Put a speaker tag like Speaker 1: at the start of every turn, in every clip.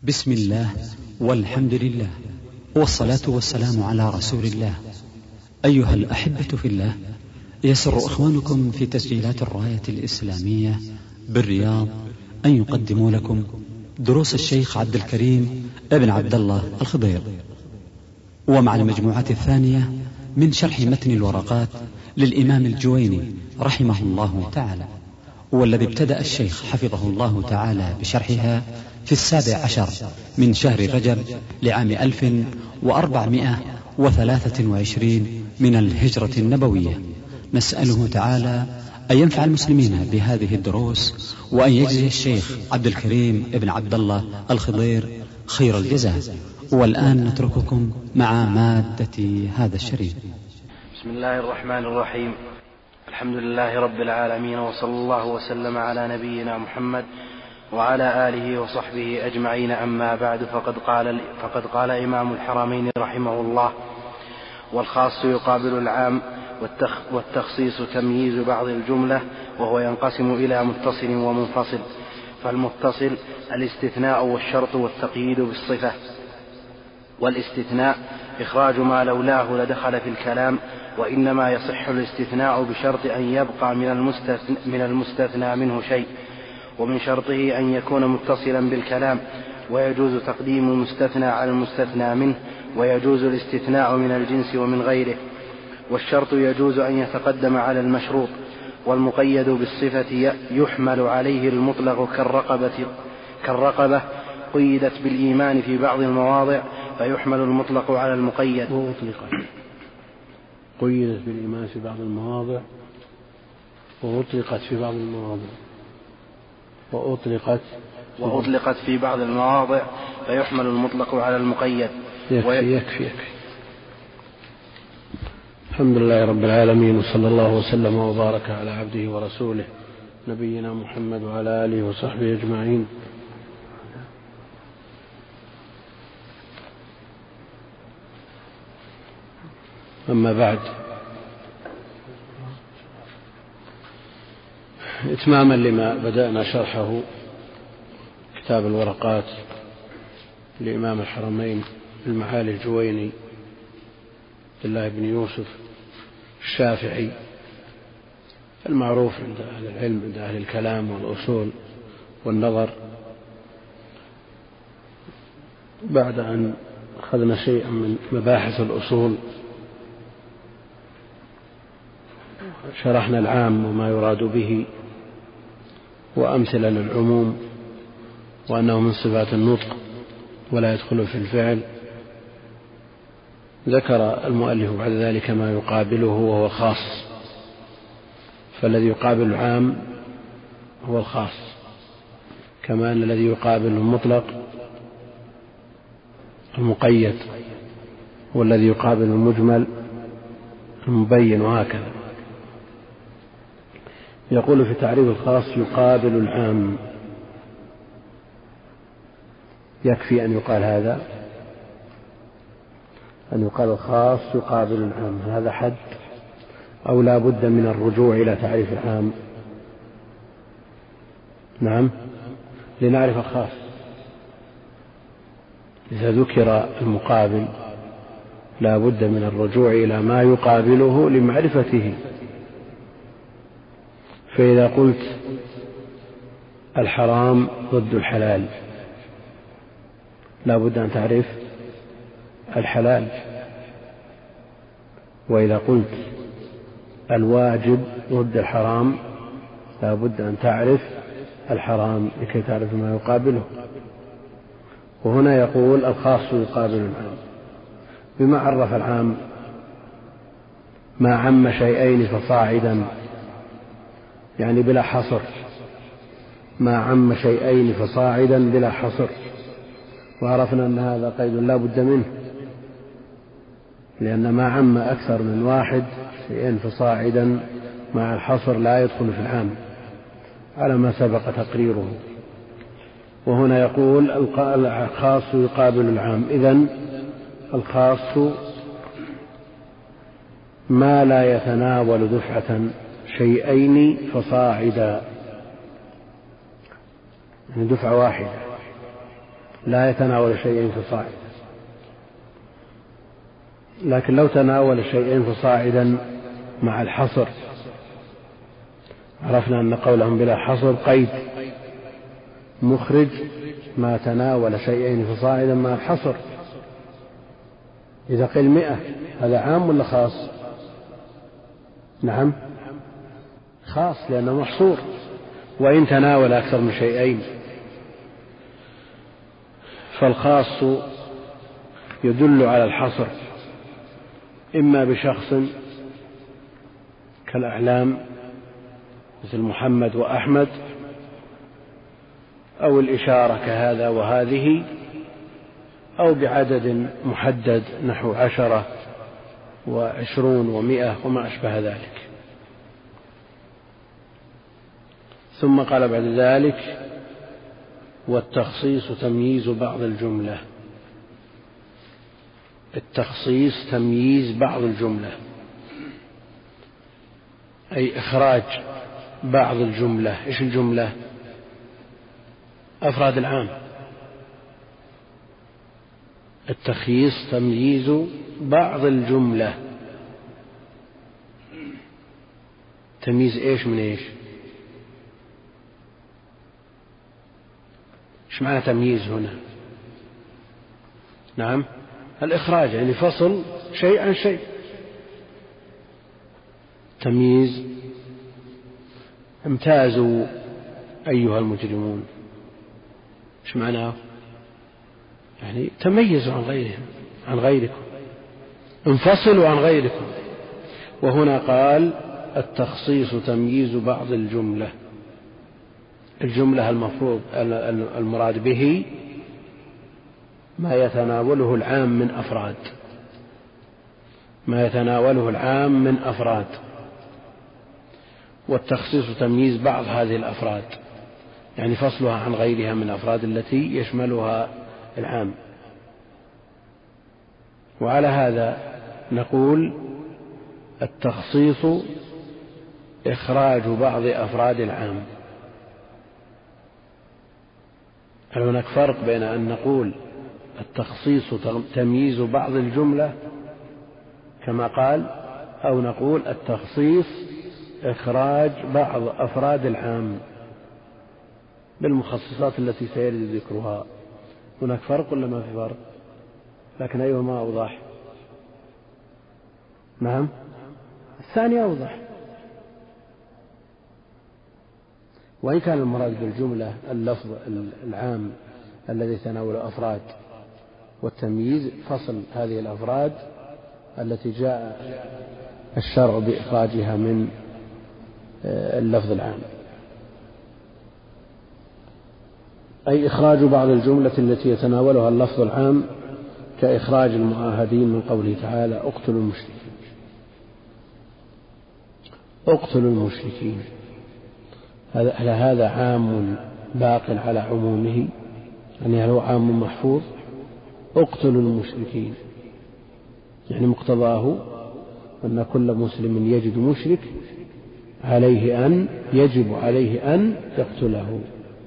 Speaker 1: بسم الله والحمد لله والصلاة والسلام على رسول الله. أيها الأحبة في الله، يسر إخوانكم في تسجيلات الراية الإسلامية بالرياض أن يقدموا لكم دروس الشيخ عبد الكريم ابن عبد الله الخضير، ومع المجموعة الثانية من شرح متن الورقات للإمام الجويني رحمه الله تعالى، والذي ابتدأ الشيخ حفظه الله تعالى بشرحها في 17 من شهر رجب لعام 1423 من الهجرة النبوية. نسأله تعالى أن ينفع المسلمين بهذه الدروس، وأن يجزي الشيخ عبد الكريم ابن عبد الله الخضير خير الجزاء. والآن نترككم مع مادة هذا الشريط.
Speaker 2: بسم الله الرحمن الرحيم. الحمد لله رب العالمين، وصلى الله وسلم على نبينا محمد وعلى آله وصحبه أجمعين. أما بعد، فقد قال إمام الحرمين رحمه الله: والخاص يقابل العام، والتخصيص تمييز بعض الجملة، وهو ينقسم إلى متصل ومنفصل. فالمتصل الاستثناء والشرط والتقييد بالصفة، والاستثناء إخراج ما لولاه لدخل في الكلام، وإنما يصح الاستثناء بشرط أن يبقى من المستثنى منه شيء، ومن شرطه أن يكون متصلا بالكلام، ويجوز تقديم المستثنى على المستثنى منه، ويجوز الاستثناء من الجنس ومن غيره. والشرط يجوز أن يتقدم على المشروط. والمقيد بالصفة يحمل عليه المطلق كالرقبة قيدت بالإيمان في بعض المواضع، فيحمل المطلق على المقيد.
Speaker 3: قيدت بالإيمان في بعض المواضع، وأطلقت في بعض المواضع،
Speaker 2: وأطلقت في بعض المواضع، فيحمل المطلق على المقيد.
Speaker 3: يكفي. الحمد لله رب العالمين، وصلى الله وسلم وبارك على عبده ورسوله نبينا محمد وعلى آله وصحبه أجمعين. أما بعد، إتماما لما بدأنا شرحه كتاب الورقات لإمام الحرمين المعالي الجويني عبد الله بن يوسف الشافعي المعروف عند أهل العلم، عند أهل الكلام والأصول والنظر. بعد أن أخذنا شيئا من مباحث الأصول، شرحنا العام وما يراد به، وأمثلة للعموم، وأنه من صفات النطق ولا يدخل في الفعل. ذكر المؤلف بعد ذلك ما يقابله وهو خاص، فالذي يقابل العام هو الخاص، كما أن الذي يقابل المطلق المقيد، والذي يقابل المجمل المبين، وهكذا. يقول في تعريف الخاص: يقابل العام. يكفي أن يقال هذا، أن يقال الخاص يقابل العام. هذا حد، أو لا بد من الرجوع إلى تعريف العام؟ نعم، لنعرف الخاص. إذا ذكر المقابل لا بد من الرجوع إلى ما يقابله لمعرفته. فإذا قلت الحرام ضد الحلال، لا بد أن تعرف الحلال. وإذا قلت الواجب ضد الحرام، لا بد أن تعرف الحرام لكي تعرف ما يقابله. وهنا يقول الخاص يقابل العام. بما عرف العام: ما عم شيئين فصاعدا، يعني بلا حصر. ما عم شيئين فصاعدا بلا حصر. وعرفنا أن هذا قيد لا بد منه، لأن ما عم أكثر من واحد شيئين فصاعدا مع الحصر لا يدخل في العام، على ما سبق تقريره. وهنا يقول الخاص يقابل العام. إذن الخاص ما لا يتناول دفعة شيئين فصاعدا، يعني دفعة واحدة. لا يتناول شيئين فصاعدا. لكن لو تناول شيئين فصاعدا مع الحصر عرفنا أن قولهم بلا حصر قيد مخرج ما تناول شيئين فصاعدا مع الحصر. إذا قيل 100 هذا عام ولا خاص؟ نعم خاص لأنه محصور. وإن تناول أكثر من شيئين فالخاص يدل على الحصر إما بشخص كالأعلام مثل محمد وأحمد، أو الإشارة كهذا وهذه، أو بعدد محدد نحو 10 و20 و100 وما أشبه ذلك. ثم قال بعد ذلك والتخصيص تمييز بعض الجملة. التخصيص تمييز بعض الجملة أي إخراج بعض الجملة. إيش الجملة؟ أفراد العام. التخييص تمييز بعض الجملة. تمييز إيش من إيش؟ إيش معنى تمييز هنا؟ نعم الإخراج يعني فصل شيء عن شيء. تمييز امتازوا أيها المجرمون. إيش معناه؟ يعني تميزوا عن غيرهم عن غيركم، انفصلوا عن غيركم. وهنا قال التخصيص تمييز بعض الجملة. الجملة المفروض المراد به ما يتناوله العام من أفراد، ما يتناوله العام من أفراد. والتخصيص تمييز بعض هذه الأفراد يعني فصلها عن غيرها من الأفراد التي يشملها العام. وعلى هذا نقول التخصيص إخراج بعض أفراد العام. هل هناك فرق بين أن نقول التخصيص تمييز بعض الجملة كما قال، أو نقول التخصيص إخراج بعض أفراد العام بالمخصصات التي سيرد ذكرها؟ هناك فرق ولا ما في فرق؟ لكن أيهما أوضح؟ نعم الثاني أوضح. وإن كان المراد بالجملة اللفظ العام الذي تناول أفراد، والتمييز فصل هذه الأفراد التي جاء الشرع بإخراجها من اللفظ العام، أي إخراج بعض الجملة التي يتناولها اللفظ العام كإخراج المعاهدين من قوله تعالى اقتلوا المشركين. اقتلوا المشركين هذا عام باق على عمومه، يعني هل هو عام محفوظ؟ اقتلوا المشركين يعني مقتضاه أن كل مسلم يجد مشرك يجب عليه أن يقتله.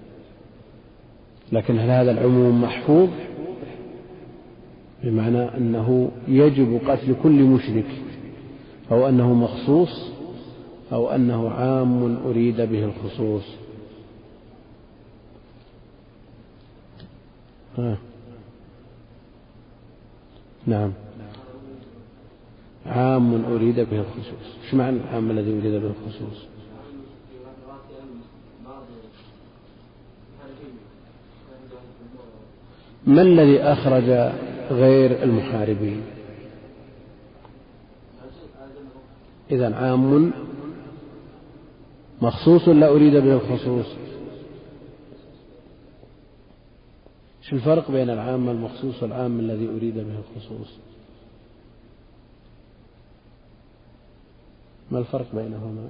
Speaker 3: لكن هل هذا العموم محفوظ بمعنى أنه يجب قتل كل مشرك، أو أنه مخصوص، أو أنه عام أريد به الخصوص؟ نعم عام أريد به الخصوص. ايش معنى العام الذي أريد به الخصوص؟ ما الذي أخرج غير المحاربين؟ إذن عام مخصوص لا أريد به الخصوص. ايش الفرق بين العام المخصوص والعام الذي أريد به الخصوص؟ ما الفرق بينهما؟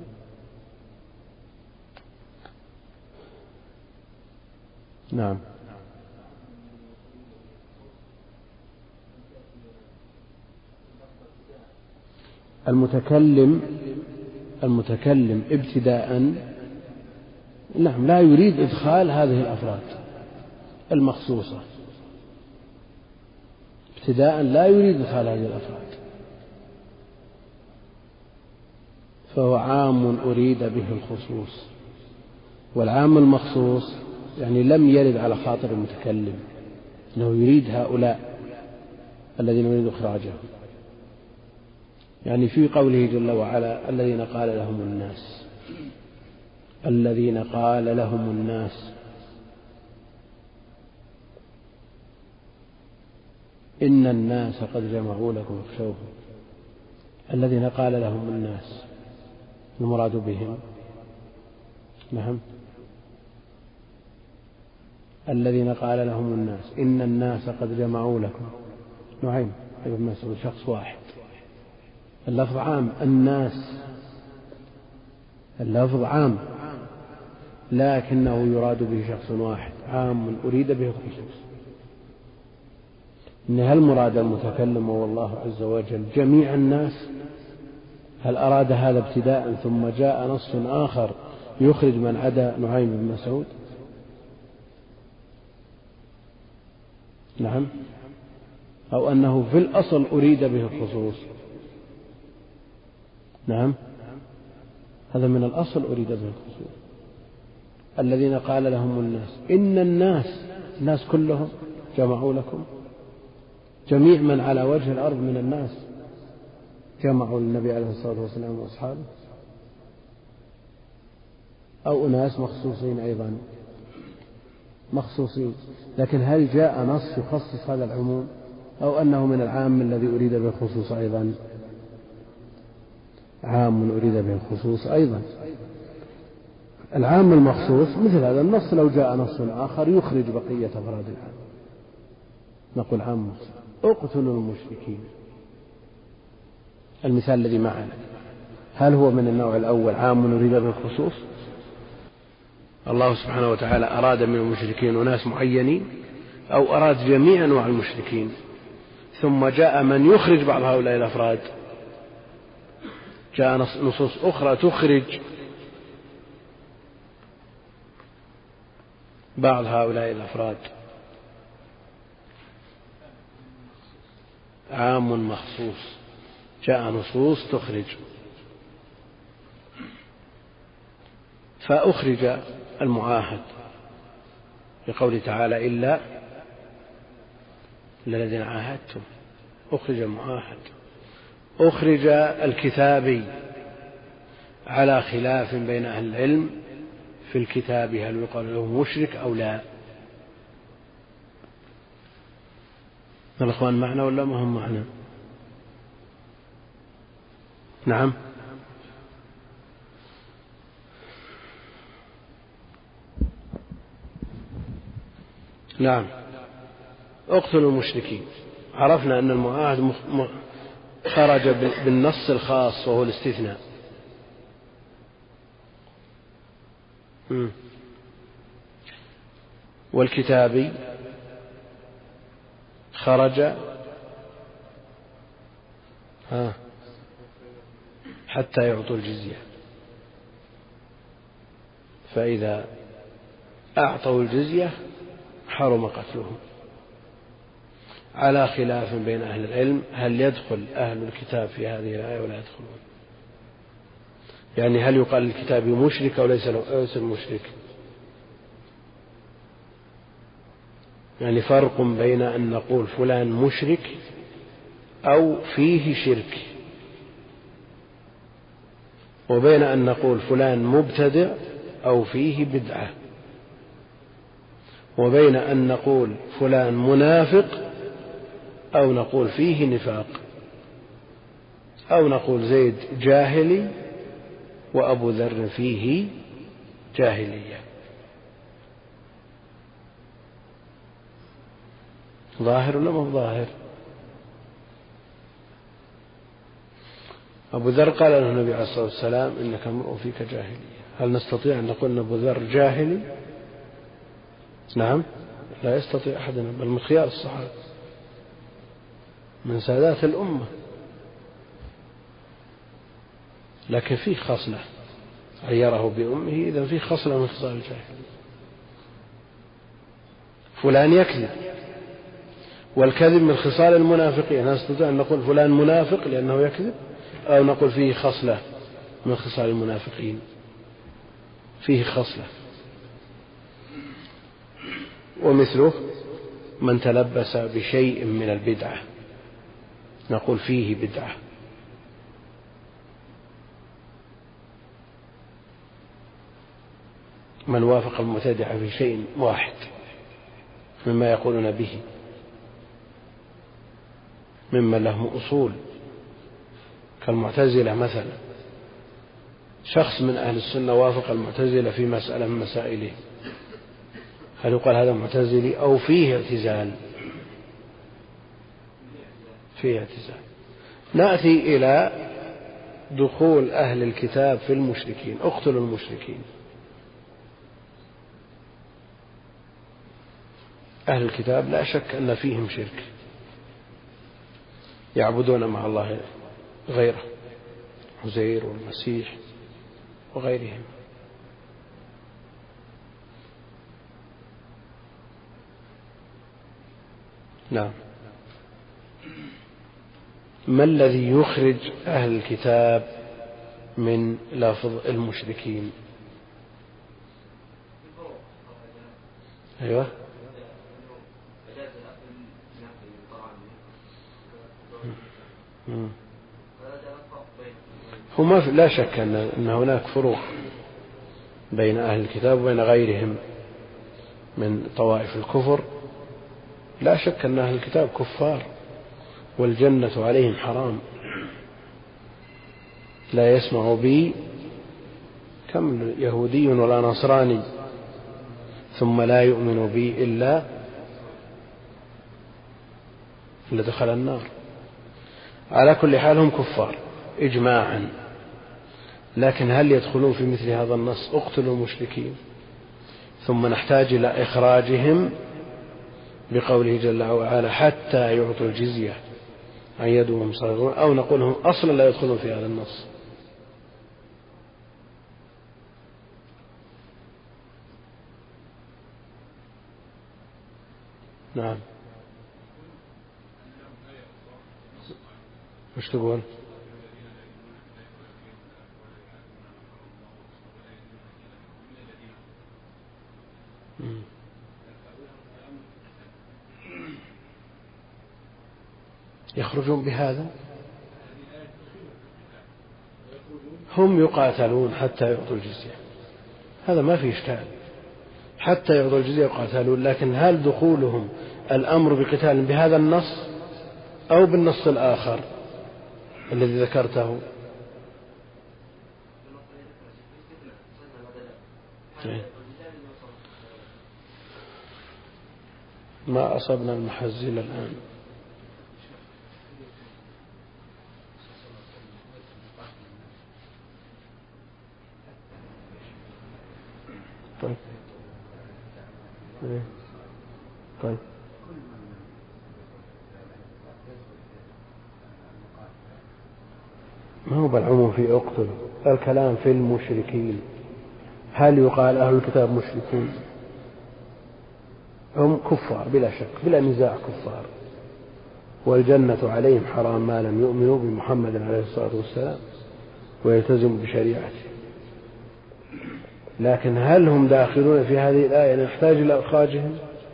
Speaker 3: نعم المتكلم ابتداء نعم لا يريد إدخال هذه الأفراد المخصوصة، ابتداء لا يريد إدخال هذه الأفراد، فهو عام أريد به الخصوص. والعام المخصوص يعني لم يرد على خاطر المتكلم أنه يريد هؤلاء الذين يريد إخراجهم، يعني في قوله جل وعلا الذين قال لهم الناس، الذين قال لهم الناس، إن الناس قد جمعوا لكم فاخشوهم. الذين قال لهم الناس المراد بهم، نعم، الذين قال لهم الناس إن الناس قد جمعوا لكم، نعيم ابن مسعود شخص واحد، اللفظ عام، الناس اللفظ عام لكنه يراد به شخص واحد، عام أريد به الخصوص. إن هل مراد المتكلم هو الله عز وجل جميع الناس؟ هل أراد هذا ابتداء ثم جاء نص آخر يخرج من عدا نعيم بن مسعود؟ نعم، أو أنه في الأصل أريد به الخصوص؟ نعم، هذا من الأصل أريد به الخصوص. الذين قال لهم الناس، إن الناس كلهم جمعوا لكم، جميع من على وجه الأرض من الناس جمعوا للنبي عليه الصلاة والسلام وأصحابه، أو أناس مخصوصين أيضا مخصوصين. لكن هل جاء نص يخصص هذا العموم أو أنه من العام الذي أريد به الخصوص أيضا؟ عام أريد به الخصوص أيضا. العام المخصوص مثل هذا النص لو جاء نص آخر يخرج بقية أفراد العام، نقول عام مخصوص. اقتلوا المشركين، المثال الذي معنا هل هو من النوع الأول عام أريد به الخصوص؟ الله سبحانه وتعالى أراد من المشركين وناس معينين، أو أراد جميع أنواع المشركين ثم جاء من يخرج بعض هؤلاء الأفراد؟ جاء نصوص أخرى تخرج بعض هؤلاء الأفراد، عام مخصوص، جاء نصوص تخرج، فأخرج المعاهد لقوله تعالى إلا الذين عاهدتم، أخرج المعاهد. أخرج الكتابي على خلاف بين أهل العلم في الكتاب، هل يقال له مشرك أو لا؟ الأخوان معنا ولا ما هم معنا؟ نعم، نعم، اقتلوا المشركين. عرفنا أن المعاهد خرج بالنص الخاص وهو الاستثناء. والكتابي خرج حتى يعطوا الجزية، فإذا أعطوا الجزية حرم قتلهم، على خلاف بين أهل العلم هل يدخل أهل الكتاب في هذه الآية ولا يدخلون؟ يعني هل يقال الكتاب مشرك أو ليس مشرك؟ يعني فرق بين أن نقول فلان مشرك أو فيه شرك، وبين أن نقول فلان مبتدع أو فيه بدعة، وبين أن نقول فلان منافق أو نقول فيه نفاق، أو نقول زيد جاهلي وأبو ذر فيه جاهلية. ظاهر ولا ما ظاهر؟ أبو ذر قال له النبي عليه الصلاة والسلام إنك امرؤ فيك جاهلية، هل نستطيع أن نقول أن أبو ذر جاهلي؟ نعم، لا يستطيع أحدنا، بل من خيار الصحابة من سادات الأمة، لكن فيه خصلة عيره بأمه، إذا فيه خصلة من خصال الجاهلية. فلان يكذب والكذب من خصال المنافقين. نستطيع أن نقول فلان منافق لأنه يكذب، أو نقول فيه خصلة من خصال المنافقين، فيه خصلة. ومثله من تلبس بشيء من البدعة نقول فيه بدعة. من وافق المبتدعة في شيء واحد مما يقولون به ممن لهم أصول كالمعتزلة مثلا. شخص من أهل السنة وافق المعتزلة في مسألة من مسائله، هل يقال هذا معتزلي أو فيه اعتزال؟ فيه اعتزال. نأتي إلى دخول أهل الكتاب في المشركين. اقتلوا المشركين. أهل الكتاب لا شك أن فيهم شرك، يعبدون مع الله غيره، عزير والمسيح وغيرهم. نعم. ما الذي يخرج أهل الكتاب من لفظ المشركين؟ أيوة. هما لا شك أن هناك فروق بين أهل الكتاب وبين غيرهم من طوائف الكفر. لا شك أن أهل الكتاب كفار والجنة عليهم حرام. لا يسمع بي كم يهودي ولا نصراني ثم لا يؤمن بي إلا دخل النار. على كل حال هم كفار إجماعا، لكن هل يدخلون في مثل هذا النص اقتلوا المشركين ثم نحتاج إلى إخراجهم بقوله جل وعلا حتى يعطوا الجزية عن يد وهم صاغرون، أو نقول هم أصلا لا يدخلون في هذا النص؟ نعم. مش تقول؟ يخرجون بهذا؟ هم يقاتلون حتى يعطوا الجزية، هذا ما فيه إشكال، حتى يعطوا الجزية يقاتلون. لكن هل دخولهم الأمر بقتال بهذا النص أو بالنص الآخر الذي ذكرته؟ ما أصبنا المحزن الآن. طيب. طيب. ما هو بالعموم في اقتل، الكلام في المشركين. هل يقال أهل الكتاب مشركون؟ هم كفار بلا شك، بلا نزاع كفار، والجنة عليهم حرام ما لم يؤمنوا بمحمد عليه الصلاة والسلام ويلتزموا بشريعته. لكن هل هم داخلون في هذه الآية نحتاج إلى إخراجهم؟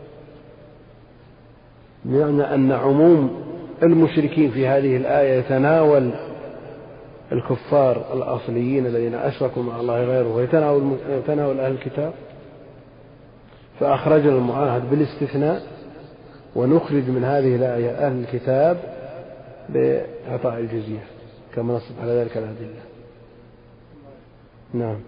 Speaker 3: يعني أن عموم المشركين في هذه الآية يتناول الكفار الأصليين الذين أشركوا مع الله غيره ويتناول أهل الكتاب، فأخرجنا المعاهد بالاستثناء ونخرج من هذه الآية أهل الكتاب بإعطاء الجزية كما نصب على ذلك الأدلة. نعم.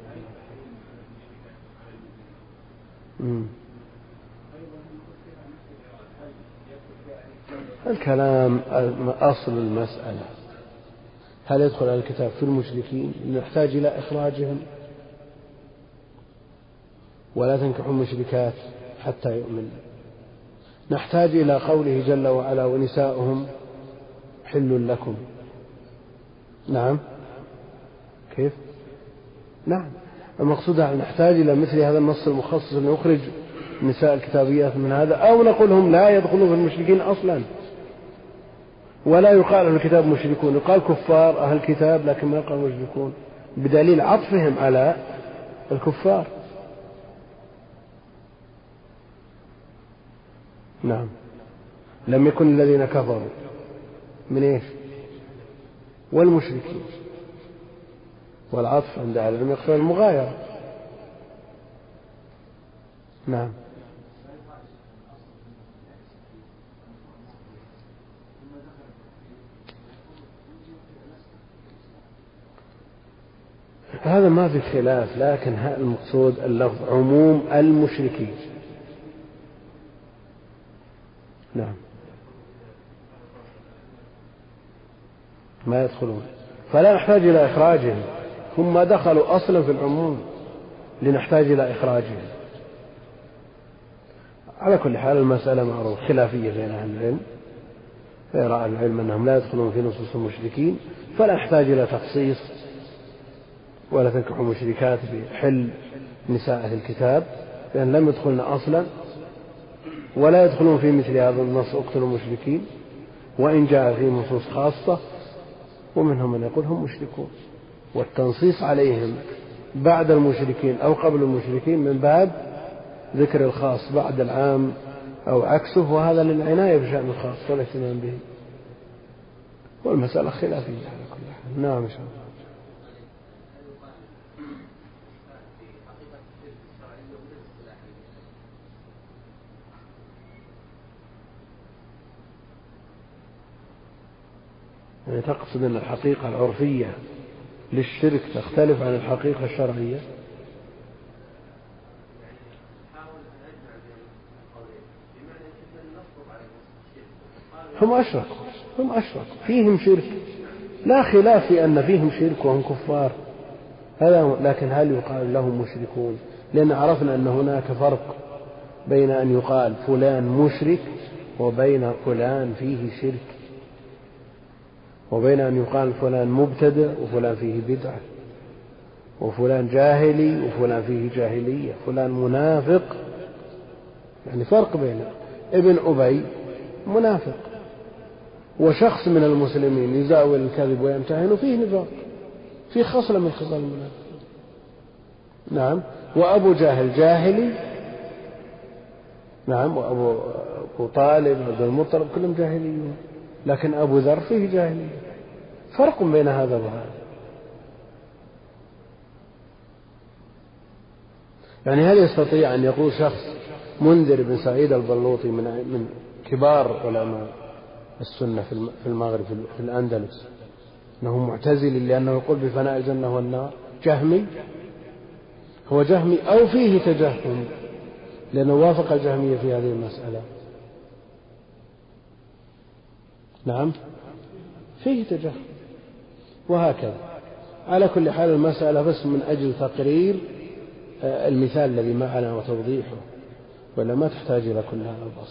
Speaker 3: الكلام أصل المسألة هل يدخل أهل الكتاب في المشركين؟ نحتاج إلى إخراجهم، ولا تنكحوا المشركات حتى يؤمن. نحتاج إلى قوله جل وعلا ونساؤهم حل لكم. نعم. كيف؟ نعم. المقصود أن نحتاج إلى مثل هذا النص المخصص أن يخرج النساء الكتابيات من هذا، أو نقول هم لا يدخلون في المشركين أصلا، ولا يقال أهل الكتاب مشركون، يقال كفار أهل الكتاب لكن ما يقال مشركون، بدليل عطفهم على الكفار. نعم. لم يكن الذين كفروا من إيش؟ والمشركين، والعطف عند أهل العلم يقتضي المغايرة. نعم. هذا ما في خلاف، لكن المقصود اللفظ عموم المشركين. نعم. ما يدخلون، فلا نحتاج إلى إخراجهم، هم دخلوا أصلا في العموم لنحتاج إلى إخراجهم. على كل حال المسألة معروف خلافية بين أهل العلم، فيرى أهل العلم أنهم لا يدخلون في نصوص المشركين، فلا نحتاج إلى تخصيص ولا تنكحوا مشركات بحل نساء أهل الكتاب، لأن لم يدخلن أصلا، ولا يدخلون في مثل هذا النص اقتلوا المشركين، وإن جاء فيه نصوص خاصة ومنهم من يقول هم مشركون، والتنصيص عليهم بعد المشركين أو قبل المشركين من باب ذكر الخاص بعد العام أو عكسه، وهذا للعناية بشأن الخاص والاهتمام به، والمسألة خلافية على كل حال. نعم إن شاء الله. يعني تقصد أن الحقيقة العرفية للشرك تختلف عن الحقيقة الشرعية؟ هم أشركوا فيهم شرك، لا خلاف في أن فيهم شرك وهم كفار، هذا، لكن هل يقال لهم مشركون؟ لأن عرفنا أن هناك فرق بين أن يقال فلان مشرك وبين فلان فيه شرك، وبين أن يقال فلان مبتدع وفلان فيه بدعة، وفلان جاهلي وفلان فيه جاهلية، فلان منافق، يعني فرق بين ابن أبي منافق وشخص من المسلمين يزاول الكذب ويمتهن فيه نفاق، فيه خصلة من خصال المنافق. نعم. وأبو جاهل جاهلي، نعم، وأبو طالب وعبد المطلب كلهم جاهليون، لكن أبو ذر فيه جاهلية، فرق بين هذا وهذا. يعني هل يستطيع أن يقول شخص منذر بن سعيد البلوطي من كبار علماء السنة في المغرب في الأندلس أنه معتزلي لأنه يقول بفناء الجنة والنار؟ جهمي، هو جهمي أو فيه تجهم لأنه وافق الجهمية في هذه المسألة؟ نعم، فيه تجهم، وهكذا. على كل حال المسألة بس من أجل تقرير المثال الذي معنا وتوضيحه، ولا ما تحتاج إلى كل هذا البسط.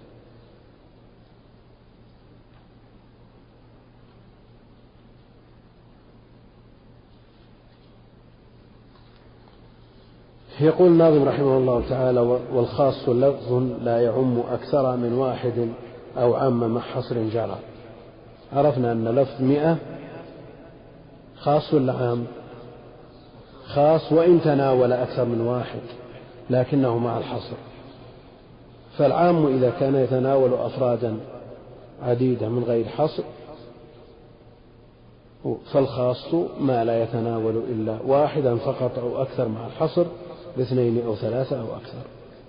Speaker 3: يقول الناظم رحمه الله تعالى: والخاص لفظ لا يعم أكثر من واحد أو عم مع حصر جرى. عرفنا أن لفظ 100 خاص ولا عام؟ خاص وإن تناول أكثر من واحد لكنه مع الحصر. فالعام إذا كان يتناول أفرادا عديدة من غير حصر، فالخاص ما لا يتناول إلا واحدا فقط أو أكثر مع الحصر، باثنين أو ثلاثة أو أكثر.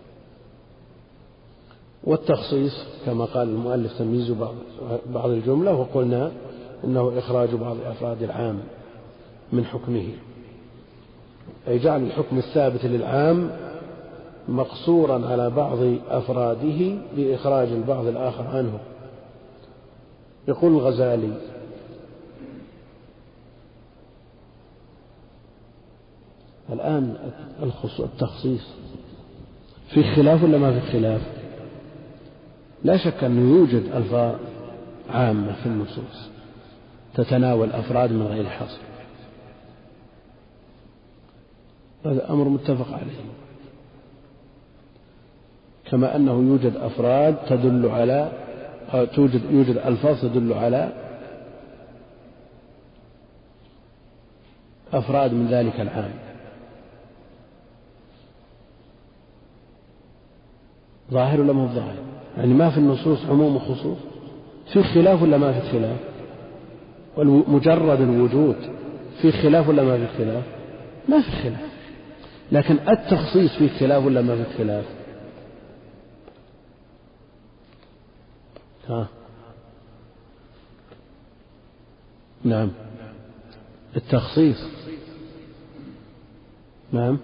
Speaker 3: والتخصيص كما قال المؤلف تمييز بعض الجملة، وقلنا إنه إخراج بعض أفراد العام من حكمه، أي جعل الحكم الثابت للعام مقصورا على بعض أفراده بإخراج البعض الآخر عنه. يقول الغزالي: الآن التخصيص في خلاف ولا ما في خلاف؟ لا شك أنه يوجد ألفاظ عامة في النصوص تتناول أفراد من غير حصر، هذا أمر متفق عليه. كما أنه يوجد أفراد تدل على يوجد ألفاظ تدل على أفراد من ذلك العام. ظاهر ولا مو ظاهر؟ يعني ما في النصوص عموم وخصوص، في خلاف ولا ما في خلاف؟ مجرد الوجود في خلاف ولا ما في خلاف؟ ما في خلاف. لكن التخصيص فيه خلاف ولا ما في خلاف؟ نعم التخصيص نعم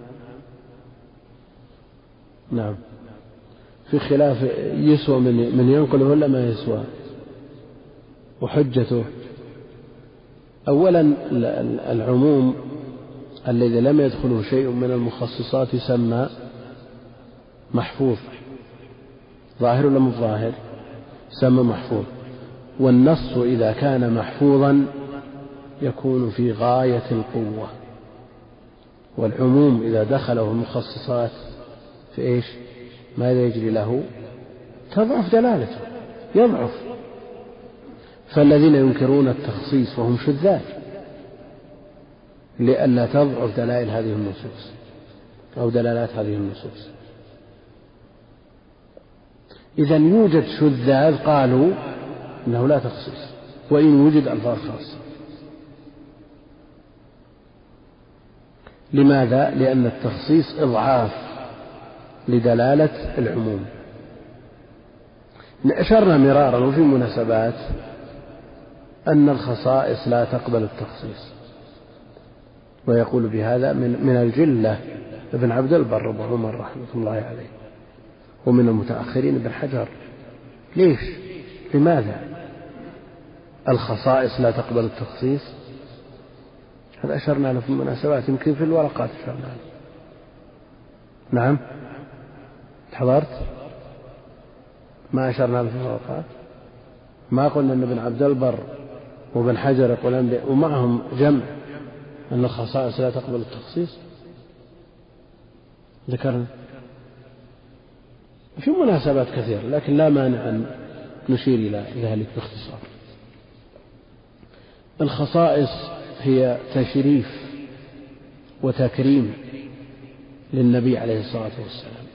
Speaker 3: في خلاف يسوى من ينقله ولا ما يسوى، وحجته. أولا العموم الذي لم يدخله شيء من المخصصات يسمى محفوظ. ظاهر ولا مو ظاهر؟ يسمى محفوظ. والنص إذا كان محفوظا يكون في غاية القوة، والعموم إذا دخله المخصصات في إيش؟ ماذا يجري له؟ تضعف دلالته، يضعف. فالذين ينكرون التخصيص وهم شذاذ لئلا تضعف دلائل هذه النصوص أو دلالات هذه النصوص. إذا يوجد شذاذ قالوا إنه لا تخصيص وإن وجد ألفاظ خاصة. لماذا؟ لأن التخصيص إضعاف لدلالة العموم. أشرنا مرارا وفي مناسبات أن الخصائص لا تقبل التخصيص، ويقول بهذا من الجلة ابن عبد البر أبو عمر رحمة الله عليه، ومن المتأخرين ابن حجر. ليش؟ لماذا الخصائص لا تقبل التخصيص؟ هذا أشرنا له في المناسبات، يمكن في الورقات أشرنا له. نعم حضرت؟ ما أشرنا له في الورقات؟ ما قلنا أن ابن عبد البر وابن حجر يقولون ومعهم جمع أن الخصائص لا تقبل التخصيص؟ ذكرنا في مناسبات كثيرة، لكن لا مانع أن نشير إلى ذلك باختصار. الخصائص هي تشريف وتكريم للنبي عليه الصلاة والسلام،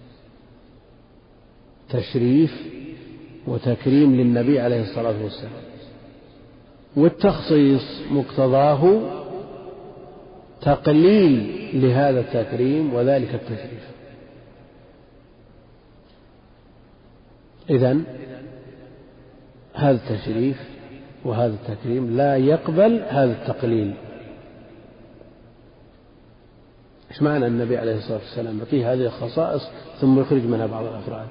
Speaker 3: تشريف وتكريم للنبي عليه الصلاة والسلام. والتخصيص مقتضاه تقليل لهذا التكريم وذلك التشريف. إذن هذا التشريف وهذا التكريم لا يقبل هذا التقليل. إيش معنى النبي عليه الصلاة والسلام يعطيه هذه الخصائص ثم يخرج منها بعض الأفراد؟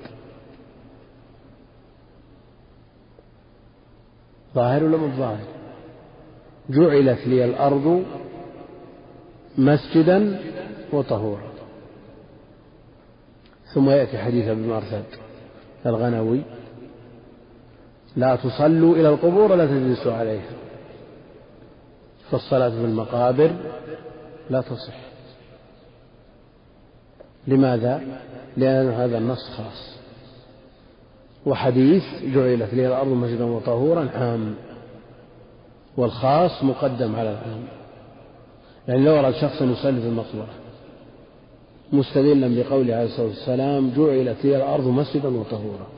Speaker 3: ظاهر ولا مو ظاهر؟ جعلت لي الأرض مسجدا وطهورا. ثم يأتي حديث ابن مرثد الغنوي: لا تصلوا إلى القبور ولا تجلسوا عليها، فالصلاة في المقابر لا تصح. لماذا؟ لأن هذا النص خاص، وحديث جعلت لي الأرض مسجدا وطهورا عام، والخاص مقدم على العام. يعني لو أراد شخص يصلي في المقبرة مستدلا بقوله عليه الصلاة والسلام: جعلت لي الأرض مسجدا وطهورا،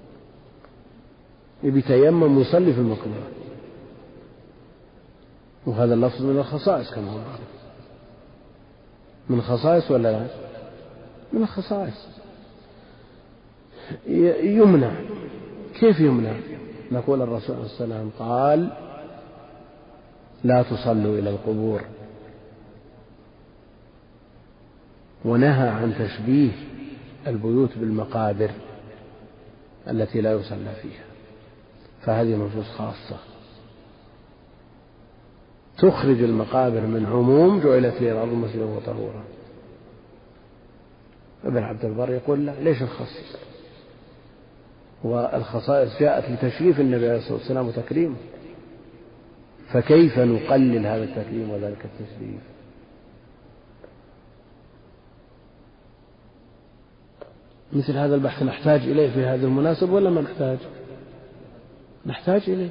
Speaker 3: يتيمم ويصلي في المقبرة، وهذا اللفظ من الخصائص كما هو معروف. من الخصائص ولا لا؟ من الخصائص. يمنع. كيف يمنع؟ نقول الرسول عليه الصلاة والسلام قال: لا تصلوا إلى القبور، ونهى عن تشبيه البيوت بالمقابر التي لا يصلى فيها. فهذه نصوص خاصة تخرج المقابر من عموم جعلت لي الأرض مسجدا وطهورا. ابن عبد البر يقول: لا، ليش نخصص؟ والخصائص جاءت لتشريف النبي عليه الصلاة والسلام وتكريمه، فكيف نقلل هذا التكريم وذلك التشريف؟ مثل هذا البحث نحتاج إليه في هذا المناسب ولا ما نحتاج؟ نحتاج إليه.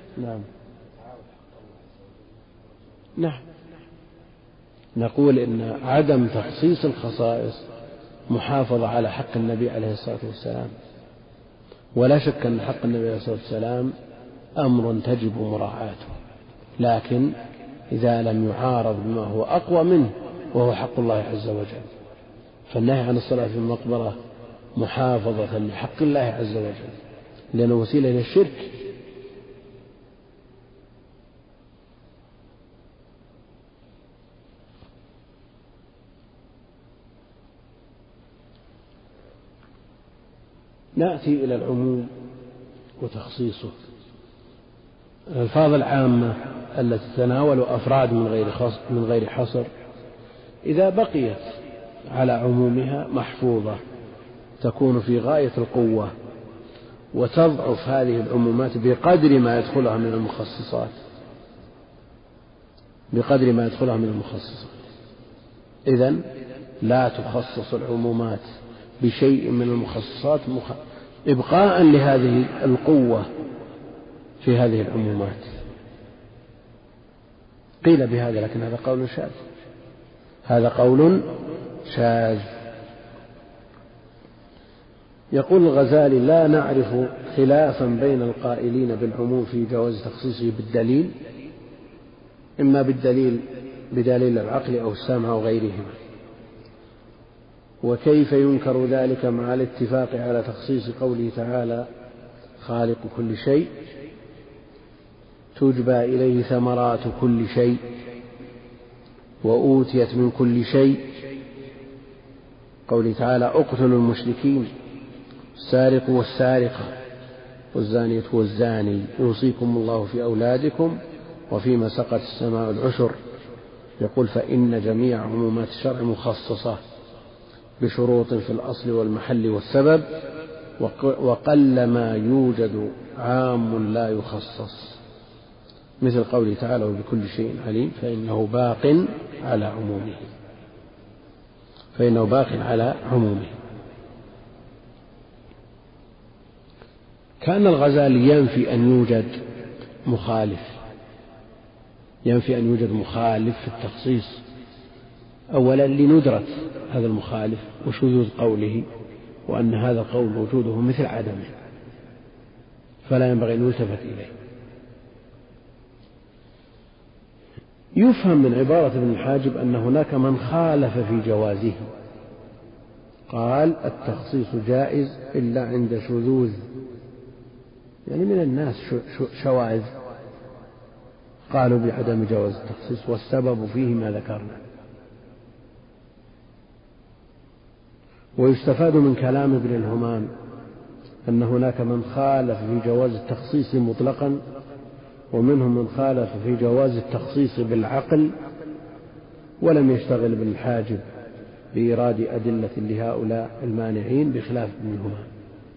Speaker 3: نعم. نقول إن عدم تخصيص الخصائص محافظة على حق النبي عليه الصلاة والسلام، ولا شك أن حق النبي عليه الصلاة والسلام أمر تجب مراعاته، لكن إذا لم يعارض بما هو أقوى منه وهو حق الله عز وجل، فالنهي عن الصلاة في المقبرة محافظة لحق الله عز وجل لأنه وسيلة إلى الشرك. نأتي إلى العموم وتخصيصه. الألفاظ العامة التي تتناول أفراد من غير حصر إذا بقيت على عمومها محفوظة تكون في غاية القوة، وتضعف هذه العمومات بقدر ما يدخلها من المخصصات. إذن لا تخصص العمومات بشيء من المخصصات إبقاء لهذه القوة في هذه العمومات. قيل بهذا، لكن هذا قول شاذ. يقول الغزالي: لا نعرف خلافا بين القائلين بالعموم في جواز تخصيصه بالدليل، إما بدليل العقل أو السمع أو غيرهما، وكيف ينكر ذلك مع الاتفاق على تخصيص قوله تعالى: خالق كل شيء، تجبى إليه ثمرات كل شيء، وأوتيت من كل شيء. قوله تعالى: اقتلوا المشركين، السارق والسارقة والزانية والزاني، يوصيكم الله في أولادكم وفيما سقت السماء العشر. يقول: فإن جميع عمومات الشرع مخصصة بشروط في الأصل والمحل والسبب، وقل ما يوجد عام لا يخصص، مثل قوله تعالى: وبكل شيء عليم، فإنه باق على عمومه. كان الغزالي ينفي أن يوجد مخالف في التخصيص، أولا لندرة هذا المخالف وشذوذ قوله، وأن هذا القول وجوده مثل عدمه، فلا ينبغي أن يلتفت إليه. يفهم من عبارة ابن الحاجب أن هناك من خالف في جوازه، قال: التخصيص جائز إلا عند شذوذ، يعني من الناس شواذ قالوا بعدم جواز التخصيص، والسبب فيه ما ذكرنا. ويستفاد من كلام ابن الهمام أن هناك من خالف في جواز التخصيص مطلقا، ومنهم من خالف في جواز التخصيص بالعقل، ولم يشتغل ابن الحاجب بإيراد أدلة لهؤلاء المانعين بخلاف ابن الهمام،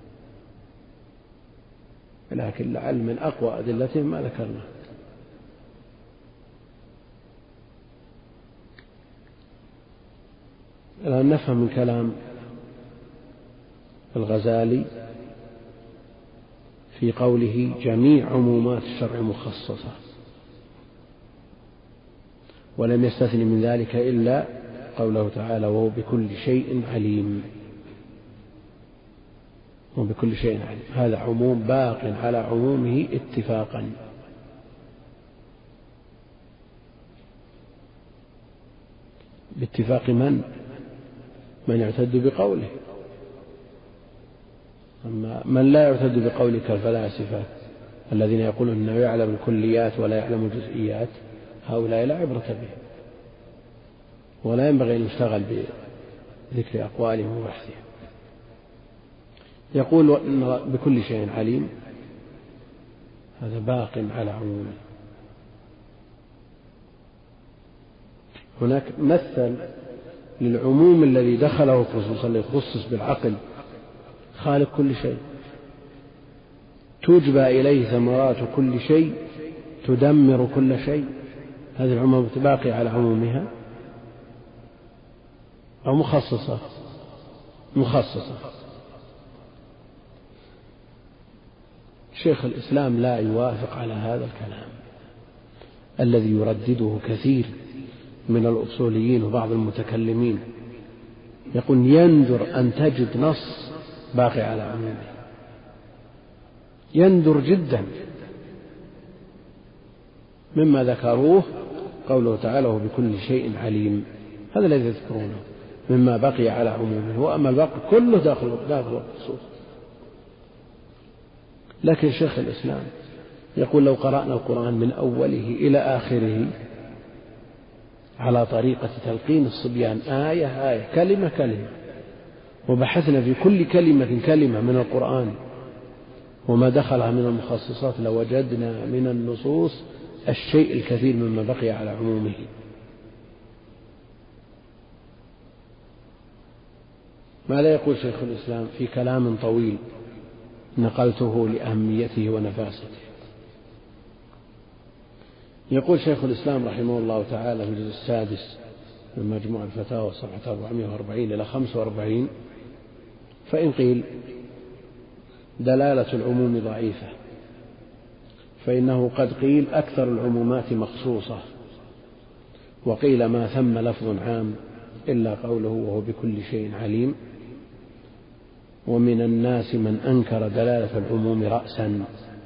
Speaker 3: لكن لعل من أقوى أدلتهم ما ذكرنا. الآن نفهم من كلام الغزالي في قوله: جميع عمومات الشرع مخصصة، ولم يستثن من ذلك إلا قوله تعالى: وهو بكل شيء عليم. وبكل شيء عليم، هذا عموم باق على عمومه اتفاقا. باتفاق من يعتد بقوله، أما من لا يعتد بقوله كالفلاسفة الذين يقولون أنه يعلم الكليات ولا يعلم الجزئيات، هؤلاء لا عبرة بهم، ولا ينبغي أن يشتغل بذكر أقوالهم وبحثهم. يقول إن بكل شيء عليم، هذا باق على عمومه. هناك مثل للعموم الذي دخله خصوصا ليخصص بالعقل: خالق كل شيء، تجبى إليه ثمرات كل شيء، تدمر كل شيء. هذه العموم باقية على عمومها أو مخصصة؟ شيخ الإسلام لا يوافق على هذا الكلام الذي يردده كثير من الأصوليين وبعض المتكلمين، يقول يندر أن تجد نص باقي على عمومه، يندر جدا. مما ذكروه قوله تعالى وبكل شيء عليم، هذا الذي يذكرونه مما بقي على عمومه، وأما الباقي كله داخل الخصوص. لكن شيخ الإسلام يقول لو قرأنا القرآن من أوله إلى آخره على طريقة تلقين الصبيان آية آية كلمة كلمة، وبحثنا في كل كلمة كلمة من القرآن وما دخلها من المخصصات لوجدنا من النصوص الشيء الكثير مما بقي على عمومه. ماذا يقول شيخ الإسلام في كلام طويل نقلته لأهميته ونفاسته؟ يقول شيخ الإسلام رحمه الله تعالى في الجزء السادس من مجموع الفتاوى صفحة 440 إلى 45: فإن قيل دلالة العموم ضعيفة فإنه قد قيل أكثر العمومات مخصوصة، وقيل ما ثم لفظ عام إلا قوله وهو بكل شيء عليم، ومن الناس من أنكر دلالة العموم رأسا.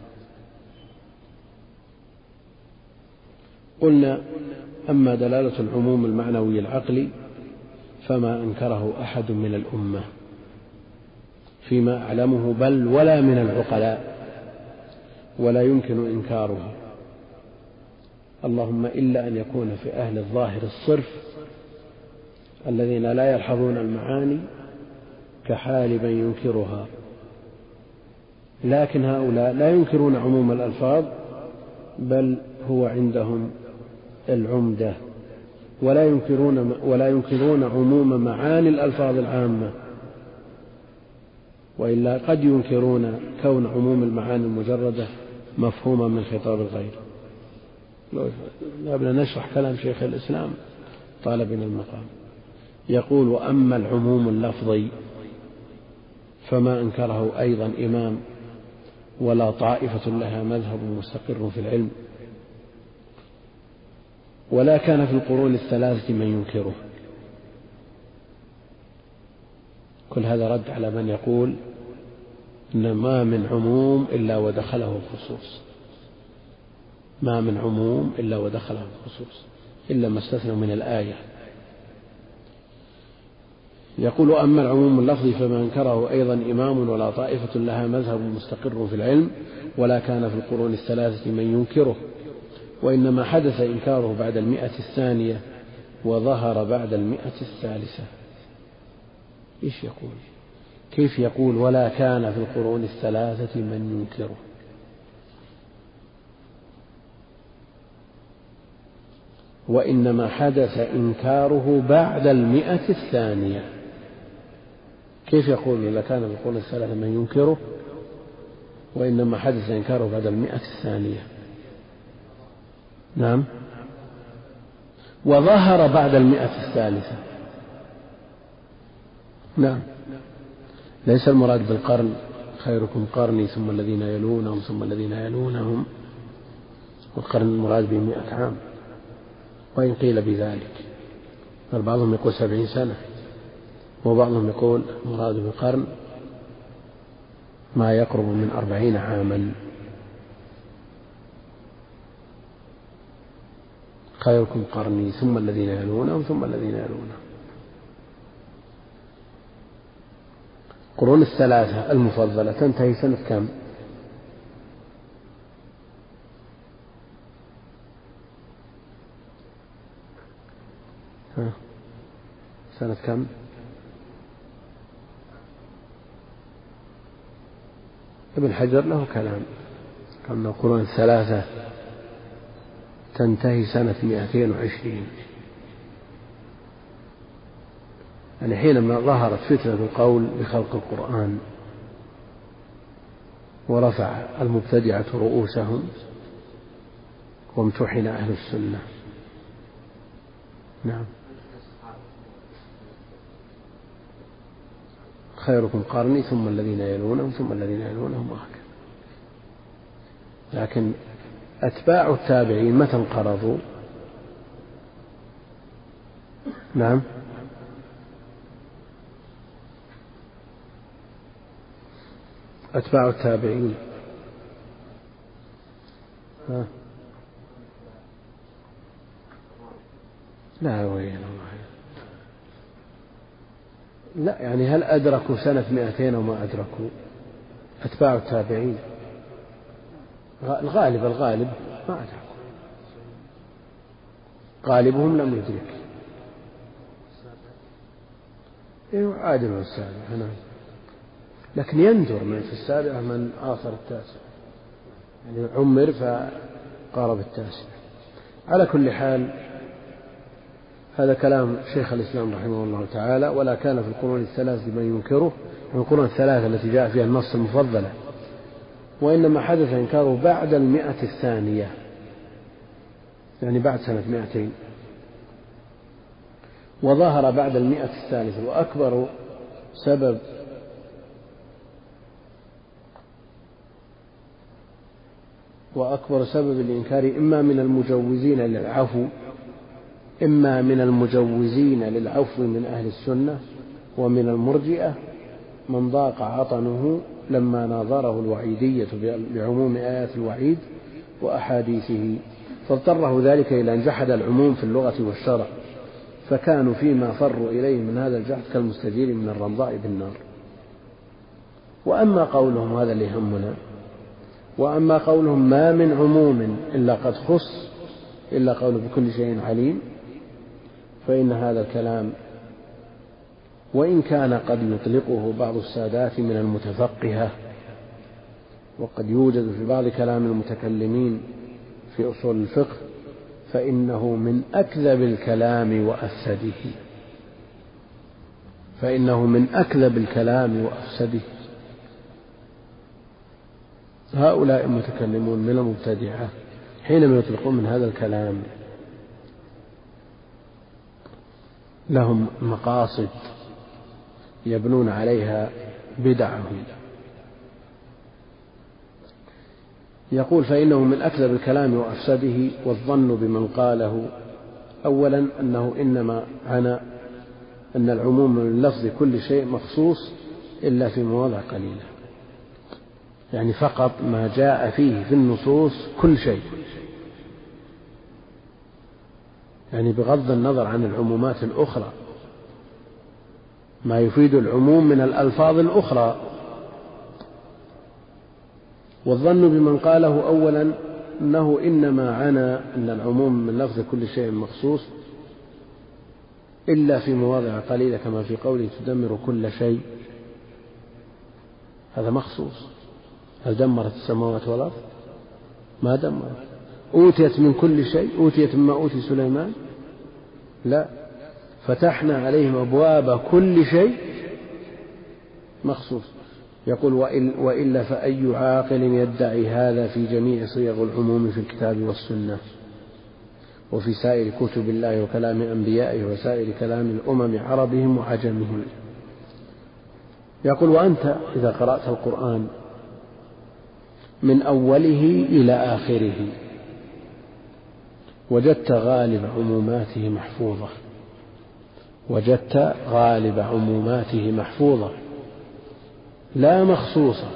Speaker 3: قلنا أما دلالة العموم المعنوي العقلي فما أنكره أحد من الأمة فيما أعلمه، بل ولا من العقلاء، ولا يمكن إنكاره، اللهم إلا أن يكون في أهل الظاهر الصرف الذين لا يلحظون المعاني كحال من ينكرها. لكن هؤلاء لا ينكرون عموم الألفاظ، بل هو عندهم العمدة، ولا ينكرون عموم معاني الألفاظ العامة، وإلا قد ينكرون كون عموم المعاني المجردة مفهوما من خطاب الغير. لا بد نشرح كلام شيخ الإسلام طالب من المقام. يقول وأما العموم اللفظي فما أنكره أيضا إمام ولا طائفة لها مذهب مستقر في العلم، ولا كان في القرون الثلاثة من ينكره. كل هذا رد على من يقول إن ما من عموم إلا ودخله الخصوص، ما من عموم إلا ودخله الخصوص إلا ما استثنوا من الآية. يقول أما العموم اللفظي فما أنكره أيضا إمام ولا طائفة لها مذهب مستقر في العلم، ولا كان في القرون الثلاثة من ينكره، وإنما حدث إنكاره بعد 100 الثانية وظهر بعد 100 الثالثة. إيش يقول؟ كيف يقول ولا كان في القرون الثلاثة من ينكره؟ وإنما حدث إنكاره بعد 100 الثانية. كيف يقول ولا كان في القرون الثلاثة من ينكره وإنما حدث إنكاره بعد 100 الثانية؟ نعم، وظهر بعد 100 الثالثة. نعم، ليس المراد بالقرن خيركم قرني ثم الذين يلونهم ثم الذين يلونهم، والقرن المراد ب100 عام، وإن قيل بذلك، بل بعضهم يقول 70 سنة، وبعضهم يقول المراد بالقرن ما يقرب من 40 عاما. خيركم قرني ثم الذين يلونهم ثم الذين يلونهم. القرون الثلاثة المفضلة تنتهي سنة كم؟ سنة كم؟ ابن حجر له كلام أن القرون الثلاثة تنتهي سنة 220، يعني حينما ظهرت فتنة القول بخلق القرآن ورفع المبتدعة رؤوسهم وامتحن أهل السنة. نعم، خيركم قرني ثم الذين يلونهم ثم الذين يلونهم، وهكذا. لكن أتباع التابعين متى انقرضوا؟ نعم، أتباع التابعين لا وين لا، يعني هل أدركوا سنة 200 أو ما أدركوا؟ أتباع التابعين الغالب ما أدركوا، غالبهم لم يدرك. عادل السابع هنا، لكن يندر من في السابعة من آخر التاسع، يعني عمر فقارب التاسع. على كل حال هذا كلام شيخ الإسلام رحمه الله تعالى. ولا كان في القرون الثلاث من ينكره، من القرون الثلاثة التي جاء فيها النص المفضلة، وإنما حدث إنكاره بعد 100 الثانية، يعني بعد سنة 200، وظهر بعد 100 الثالثة. وأكبر سبب الإنكار إما من المجوزين للعفو من أهل السنة ومن المرجئة من ضاق عطنه لما ناظره الوعيدية بعموم آيات الوعيد وأحاديثه، فاضطره ذلك إلى أن جحد العموم في اللغة والشرع، فكانوا فيما فروا إليه من هذا الجحد كالمستجير من الرمضاء بالنار. وأما قولهم، هذا اللي يهمنا، وأما قولهم ما من عموم إلا قد خص إلا قول بكل شيء عليم، فإن هذا الكلام وإن كان قد يطلقه بعض السادات من المتفقهة، وقد يوجد في بعض كلام المتكلمين في أصول الفقه، فإنه من أكذب الكلام وأفسده. هؤلاء المتكلمون من المبتدعة حينما يطلقون من هذا الكلام لهم مقاصد يبنون عليها بدعهم. يقول فإنه من أكذب الكلام وأفسده، والظن بمن قاله أولا أنه إنما عنى أن العموم من لفظ كل شيء مخصوص إلا في مواضع قليلة، يعني فقط ما جاء فيه في النصوص كل شيء، يعني بغض النظر عن العمومات الأخرى، ما يفيد العموم من الألفاظ الأخرى. والظن بمن قاله أولا أنه إنما عنى أن العموم من لفظ كل شيء مخصوص إلا في مواضع قليلة، كما في قوله تدمر كل شيء، هذا مخصوص. هل دمرت السماوات والأرض؟ ما دمرت. أوتيت من كل شيء؟ أوتيت مما أوتي سليمان؟ لا، فتحنا عليهم أبواب كل شيء مخصوص. يقول وإلا فأي عاقل يدعي هذا في جميع صيغ العموم في الكتاب والسنة وفي سائر كتب الله وكلام أنبيائه وسائر كلام الأمم عربهم وعجمهم. يقول وأنت إذا قرأت القرآن من أوله إلى آخره وجدت غالب عموماته محفوظة لا مخصوصة،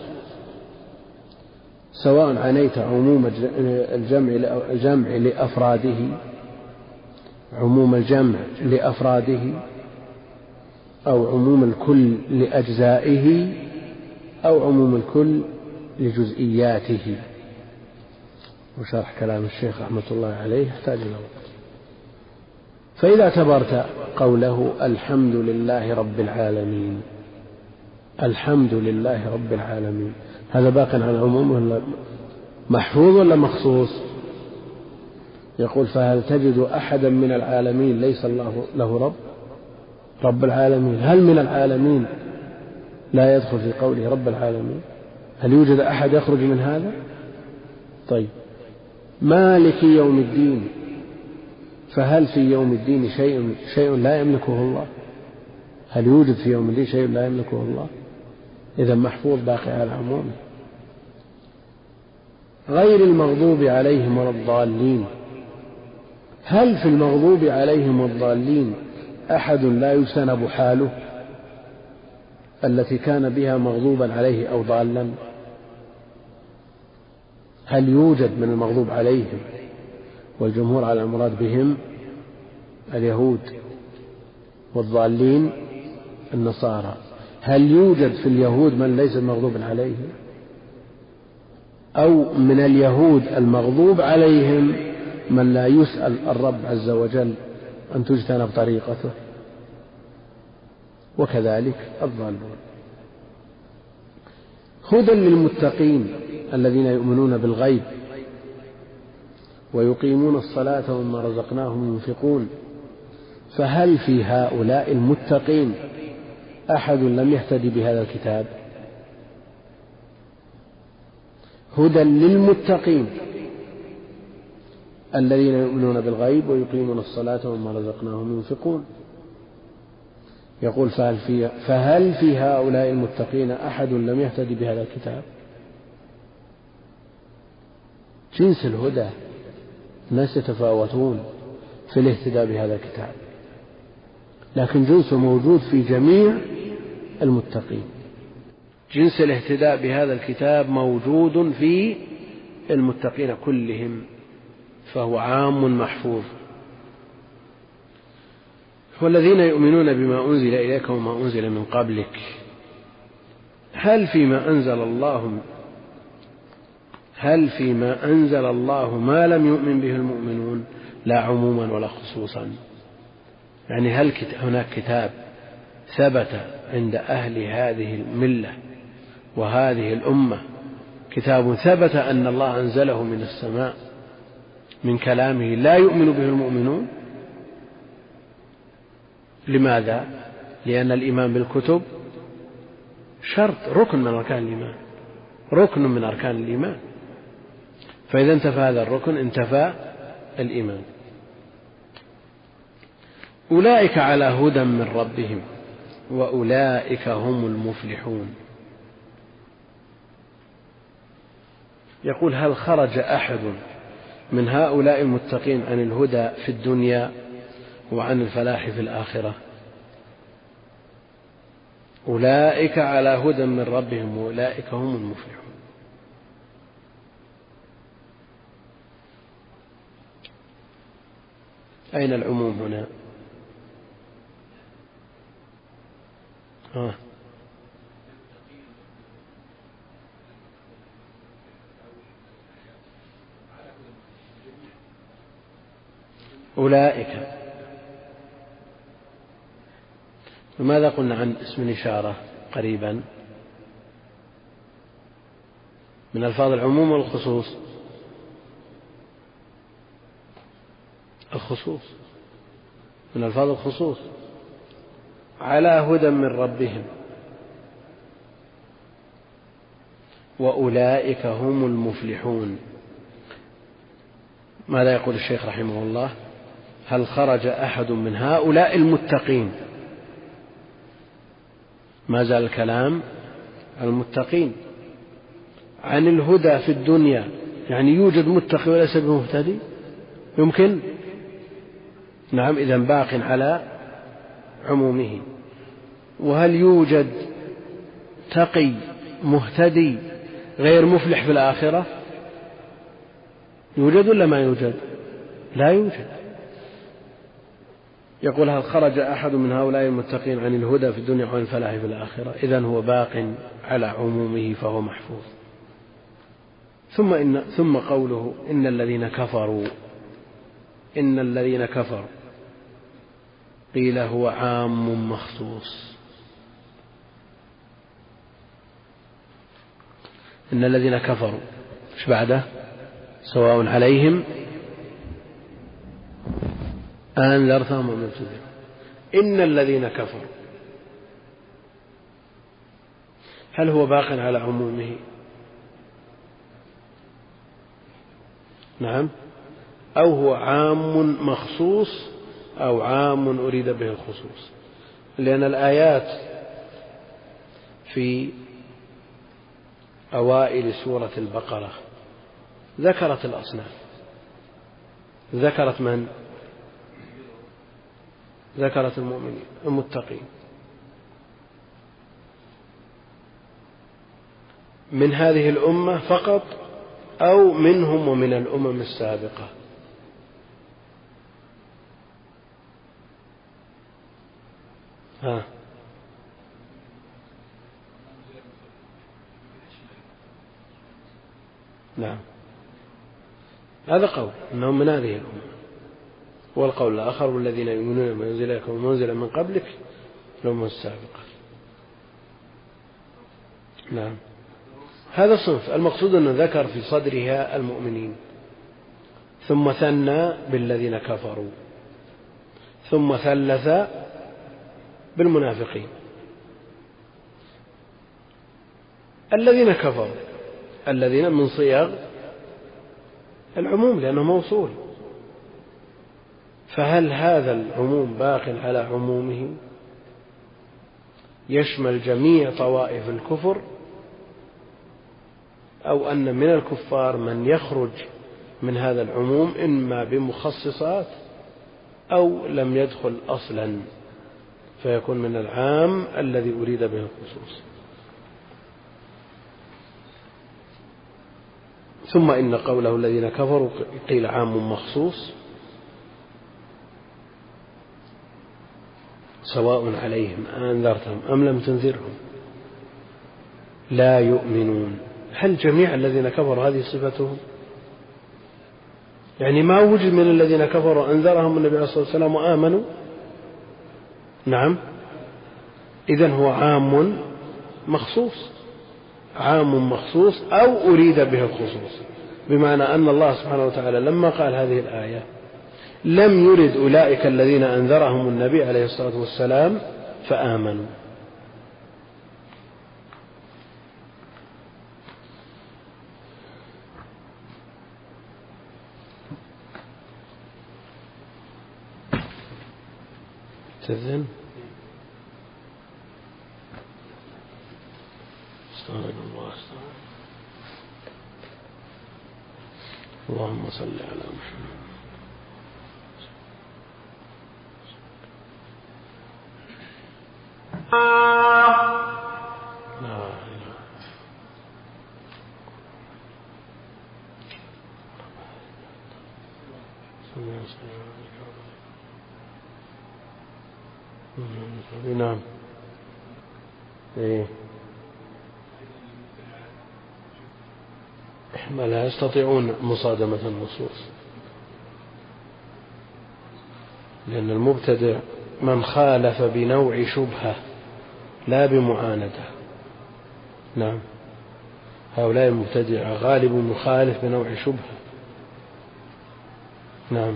Speaker 3: سواء عنيت عموم الجمع لأفراده أو عموم الكل لأجزائه أو عموم الكل لجزئياته. وشرح كلام الشيخ رحمة الله عليه يحتاج إلى وقت. فإذا اعتبرت قوله الحمد لله رب العالمين، الحمد لله رب العالمين، هذا باق عن العموم ولا محفوظ ولا مخصوص؟ يقول فهل تجد أحدا من العالمين ليس الله له رب العالمين؟ هل من العالمين لا يدخل في قوله رب العالمين؟ هل يوجد أحد يخرج من هذا؟ طيب مالك يوم الدين، فهل في يوم الدين شيء لا يملكه الله؟ هل يوجد في يوم الدين شيء لا يملكه الله؟ إذا محفوظ باقي على عمومه. غير المغضوب عليهم ولا الضالين. هل في المغضوب عليهم والضالين أحد لا يجتنب حاله التي كان بها مغضوبا عليه أو ضالا؟ هل يوجد من المغضوب عليهم والجمهور على المراد بهم اليهود والضالين النصارى، هل يوجد في اليهود من ليس مغضوب عليه، أو من اليهود المغضوب عليهم من لا يسأل الرب عز وجل أن تجتنب طريقته؟ وكذلك الضالون. هدى للمتقين الذين يؤمنون بالغيب ويقيمون الصلاة ومما رزقناهم ينفقون. فهل في هؤلاء المتقين أحد لم يهتدي بهذا الكتاب؟ هدى للمتقين الذين يؤمنون بالغيب ويقيمون الصلاة ومما رزقناهم ينفقون. يقول فهل في هؤلاء المتقين أحد لم يهتدي بهذا الكتاب؟ جنس الهدى، الناس يتفاوتون في الاهتداء بهذا الكتاب، لكن جنسه موجود في جميع المتقين. جنس الاهتداء بهذا الكتاب موجود في المتقين كلهم، فهو عام محفوظ. والذين يؤمنون بما أنزل إليك وما أنزل من قبلك. هل فيما أنزل الله ما لم يؤمن به المؤمنون؟ لا عموما ولا خصوصا. يعني هل هناك كتاب ثبت عند أهل هذه الملة وهذه الأمة، كتاب ثبت أن الله أنزله من السماء من كلامه لا يؤمن به المؤمنون؟ لماذا؟ لأن الإيمان بالكتب شرط، ركن من أركان الإيمان، ركن من أركان الإيمان، فإذا انتفى هذا الركن انتفى الإيمان. أولئك على هدى من ربهم وأولئك هم المفلحون. يقول هل خرج أحد من هؤلاء المتقين عن الهدى في الدنيا وعن الفلاح في الآخرة؟ أولئك على هدى من ربهم وأولئك هم المفلحون. أين العموم هنا؟ أولئك. وماذا قلنا عن اسم الإشارة قريبا؟ من ألفاظ العموم والخصوص؟ الخصوص، من ألفاظ الخصوص. على هدى من ربهم وأولئك هم المفلحون. ماذا يقول الشيخ رحمه الله؟ هل خرج أحد من هؤلاء المتقين؟ ما زال الكلام عن المتقين. عن الهدى في الدنيا، يعني يوجد متقي وليس بمهتدي؟ يمكن؟ نعم، إذن باق على عمومه. وهل يوجد تقي مهتدي غير مفلح في الآخرة؟ يوجد ولا ما يوجد؟ لا يوجد. يقول هل خرج أحد من هؤلاء المتقين عن الهدى في الدنيا وعن الفلاح في الآخرة؟ إذن هو باق على عمومه فهو محفوظ. ثم قوله إن الذين كفروا قيل هو عام مخصوص. إن الذين كفروا ايش بعده؟ سواء عليهم أنذرتهم أم لم تنذرهم. إن الذين كفروا، هل هو باق على عمومه؟ نعم، أو هو عام مخصوص أو عام أريد به الخصوص. لأن الآيات في أوائل سورة البقرة ذكرت الأصناف، ذكرت من؟ ذكرت المؤمنين المتقين من هذه الأمة فقط أو منهم ومن الأمم السابقة؟ نعم، هذا قول أنهم من هذه الأمة، والقول الآخر والذين يؤمنون بما أنزل إليك وما أنزل من قبلك الأمة السابقة. نعم، هذا الصنف المقصود أنه ذكر في صدرها المؤمنين، ثم ثنى بالذين كفروا، ثم ثلث بالمنافقين. الذين كفروا الذين من صيغ العموم لأنه موصول، فهل هذا العموم باق على عمومه يشمل جميع طوائف الكفر، أو أن من الكفار من يخرج من هذا العموم إما بمخصصات أو لم يدخل أصلا فيكون من العام الذي أريد به الخصوص؟ ثم إن قوله الذين كفروا قيل عام مخصوص، سواء عليهم أنذرتهم أم لم تنذرهم لا يؤمنون. هل جميع الذين كفروا هذه صفتهم؟ يعني ما وجد من الذين كفروا أنذرهم النبي عليه الصلاة والسلام وآمنوا؟ نعم، إذن هو عام مخصوص، عام مخصوص أو أريد به الخصوص، بمعنى أن الله سبحانه وتعالى لما قال هذه الآية لم يرد أولئك الذين أنذرهم النبي عليه الصلاة والسلام فآمنوا. تذن استغفر الله اللهم صل على محمد. نعم، ما لا يستطيعون مصادمة النصوص، لأن المبتدع من خالف بنوع شبهة لا بمعاندة. نعم، هؤلاء المبتدع غالب مخالف بنوع شبهة. نعم،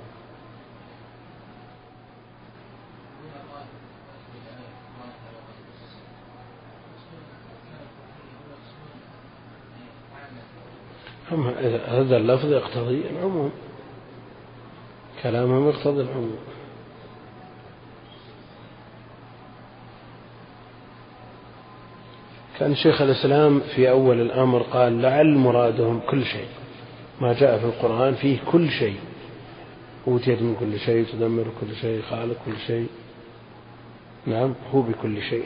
Speaker 3: هذا اللفظ يقتضي العموم، كلامهم يقتضي العموم. كان شيخ الإسلام في أول الأمر قال لعل مرادهم كل شيء، ما جاء في القرآن فيه كل شيء، أوتيت من كل شيء، تدمر كل شيء، خالق كل شيء. نعم، هو بكل شيء.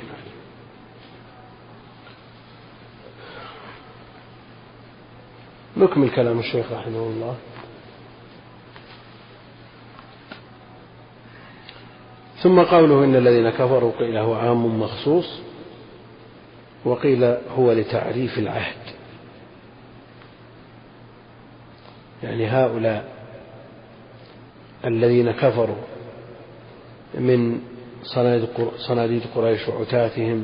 Speaker 3: نكمل كلام الشيخ رحمه الله. ثم قوله إن الذين كفروا قيل هو عام مخصوص، وقيل هو لتعريف العهد، يعني هؤلاء الذين كفروا من صناديد قريش وعتاتهم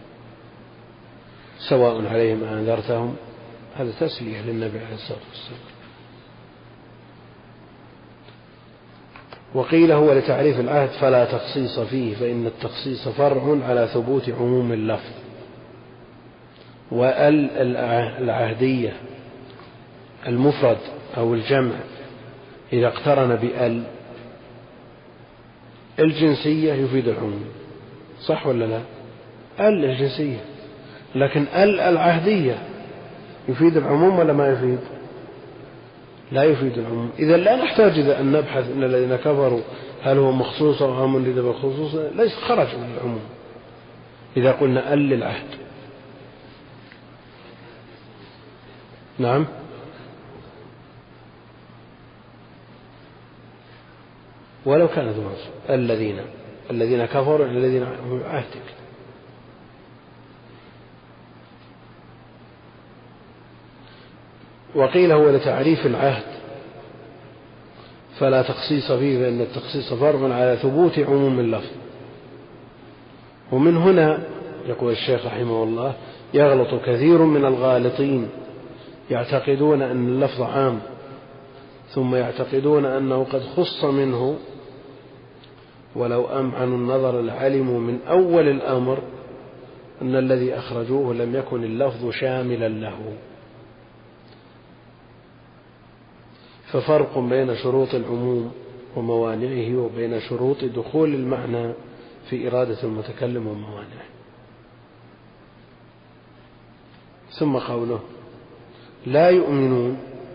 Speaker 3: سواء عليهم أنذرتهم، هذا تسلية للنبي عليه الصلاة والسلام. وقيل هو لتعريف العهد فلا تخصيص فيه، فإن التخصيص فرع على ثبوت عموم اللفظ، والعهدية المفرد أو الجمع إذا اقترن بأل الجنسية يفيد العموم، صح ولا لا؟ أل الجنسية، لكن أل العهدية يفيد العموم ولا ما يفيد؟ لا يفيد العموم. إذا لا نحتاج أن نبحث إن الذين كفروا هل هو مخصوص أو عام لذا خصوص، ليس خرج من العموم إذا قلنا أل العهد. نعم. ولو كانت منصوب الذين كفروا الذين هم عهدك. وقيل هو لتعريف العهد فلا تخصيص فيه، فإن التخصيص فرض على ثبوت عموم اللفظ. ومن هنا يقول الشيخ رحمه الله يغلط كثير من الغالطين يعتقدون أن اللفظ عام ثم يعتقدون أنه قد خص منه، ولو أمعنوا النظر لعلموا من أول الأمر أن الذي أخرجوه لم يكن اللفظ شاملا له. ففرق بين شروط العموم وموانعه وبين شروط دخول المعنى في إرادة المتكلم وموانعه. ثم قوله لا يؤمنون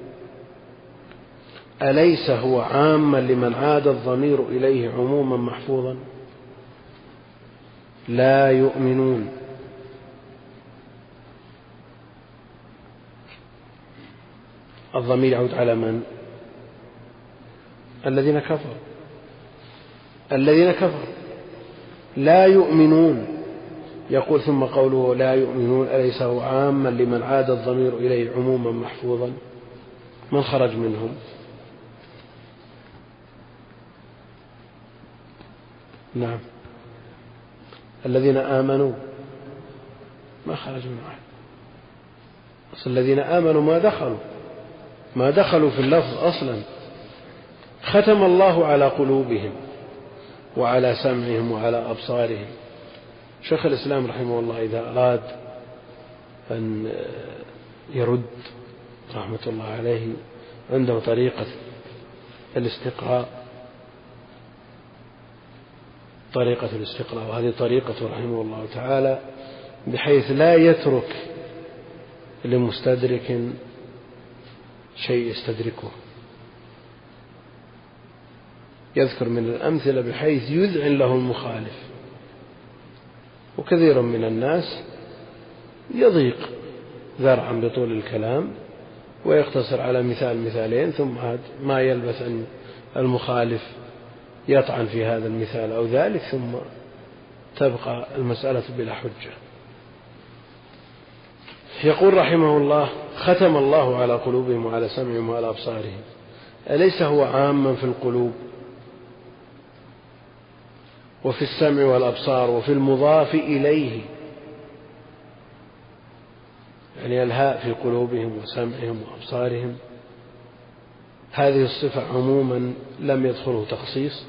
Speaker 3: أليس هو عاما لمن عاد الضمير إليه عموما محفوظا؟ لا يؤمنون الضمير يعود على من؟ الذين كفروا. لا يؤمنون يقول ثم قوله لا يؤمنون أليس هو عاما لمن عاد الضمير إليه عموما محفوظا؟ من خرج منهم؟ نعم الذين آمنوا ما خرج من أحد. أصل الذين آمنوا ما دخلوا في اللفظ أصلا. ختم الله على قلوبهم وعلى سمعهم وعلى أبصارهم. شيخ الإسلام رحمه الله إذا أراد أن يرد رحمة الله عليه عنده طريقة الاستقراء، وهذه طريقة رحمه الله تعالى بحيث لا يترك لمستدرك شيء يستدركه. يذكر من الأمثلة بحيث يذعن له المخالف. وكثير من الناس يضيق ذرعا بطول الكلام ويقتصر على مثالين ثم ما يلبث أن المخالف يطعن في هذا المثال أو ذلك ثم تبقى المسألة بلا حجة. يقول رحمه الله ختم الله على قلوبهم وعلى سمعهم وعلى أبصارهم. أليس هو عاما في القلوب وفي السمع والأبصار وفي المضاف إليه، يعني الهاء في قلوبهم وسمعهم وأبصارهم، هذه الصفة عموما لم يدخله تخصيص.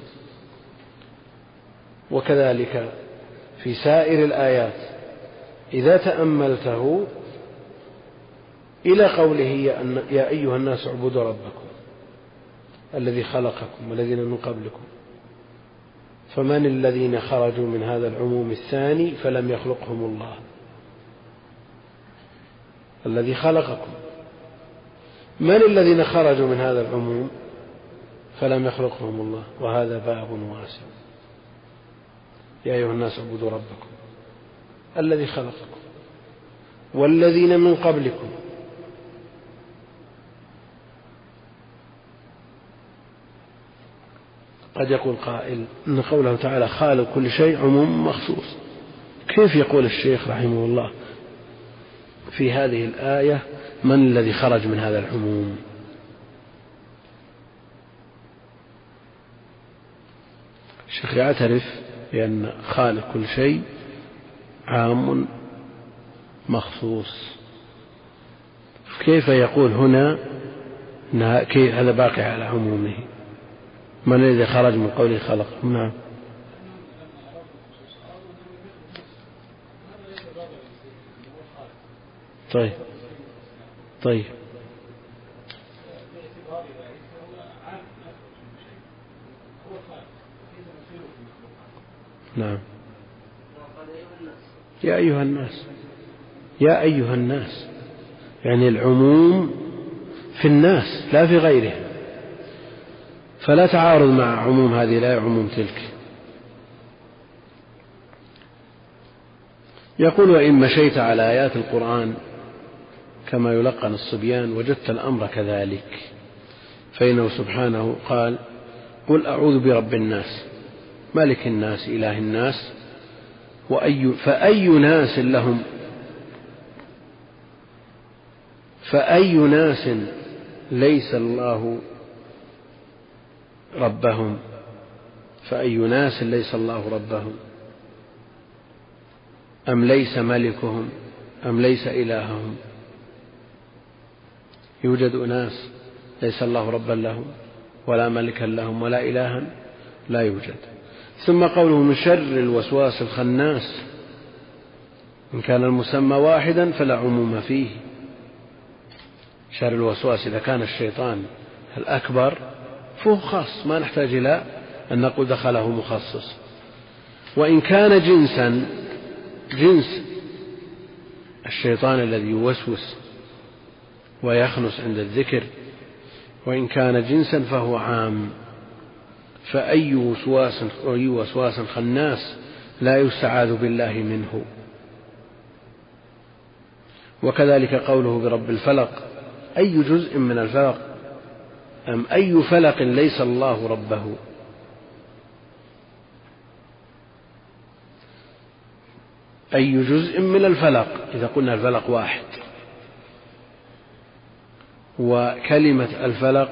Speaker 3: وكذلك في سائر الآيات إذا تأملته إلى قوله يا أيها الناس اعبدوا ربكم الذي خلقكم والذين من قبلكم، فمن الذين خرجوا من هذا العموم الثاني فلم يخلقهم الله؟ الذي خلقكم. من الذين خرجوا من هذا العموم فلم يخلقهم الله؟ وهذا باب واسع. يا أيها الناس اعبدوا ربكم الذي خلقكم والذين من قبلكم. قد يقول قائل إن قوله تعالى خالق كل شيء عموم مخصوص. كيف يقول الشيخ رحمه الله في هذه الآية من الذي خرج من هذا العموم؟ الشيخ يعترف بأن خالق كل شيء عام مخصوص. كيف يقول هنا هذا باقي على عمومه؟ من الذي خرج من قوله خلق؟ نعم. طيب نعم. يا أيها الناس يعني العموم في الناس لا في غيرهم، فلا تعارض مع عموم هذه لا عموم تلك. يقول: وإن مشيت على آيات القرآن كما يلقن الصبيان وجدت الأمر كذلك، فإنه سبحانه قال: قل أعوذ برب الناس ملك الناس إله الناس فأي ناس ليس الله ربهم، فأي ناس ليس الله ربهم، أم ليس ملكهم، أم ليس إلههم. يوجد أناس ليس الله ربا لهم ولا ملكا لهم ولا إلها، لا يوجد. ثم قوله: من شر الوسواس الخناس، إن كان المسمى واحدا فلا عموم فيه. شر الوسواس إذا كان الشيطان الأكبر فهو خاص، ما نحتاج إلى أن نقول دخله مخصص. وإن كان جنس الشيطان الذي يوسوس ويخنس عند الذكر، وإن كان جنسا فهو عام، فأي وسواس خناس لا يستعاذ بالله منه. وكذلك قوله برب الفلق، أي جزء من الفلق، أم أي فلق ليس الله ربه. أي جزء من الفلق، إذا قلنا الفلق واحد، وكلمة الفلق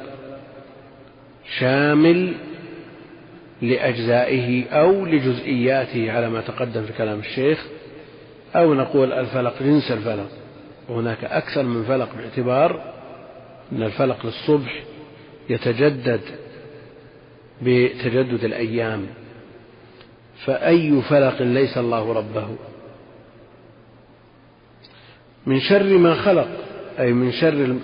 Speaker 3: شامل لأجزائه أو لجزئياته على ما تقدم في كلام الشيخ، أو نقول الفلق جنس الفلق، وهناك أكثر من فلق باعتبار أن الفلق للصبح يتجدد بتجدد الأيام. فأي فلق ليس الله ربه. من شر ما خلق، أي من شر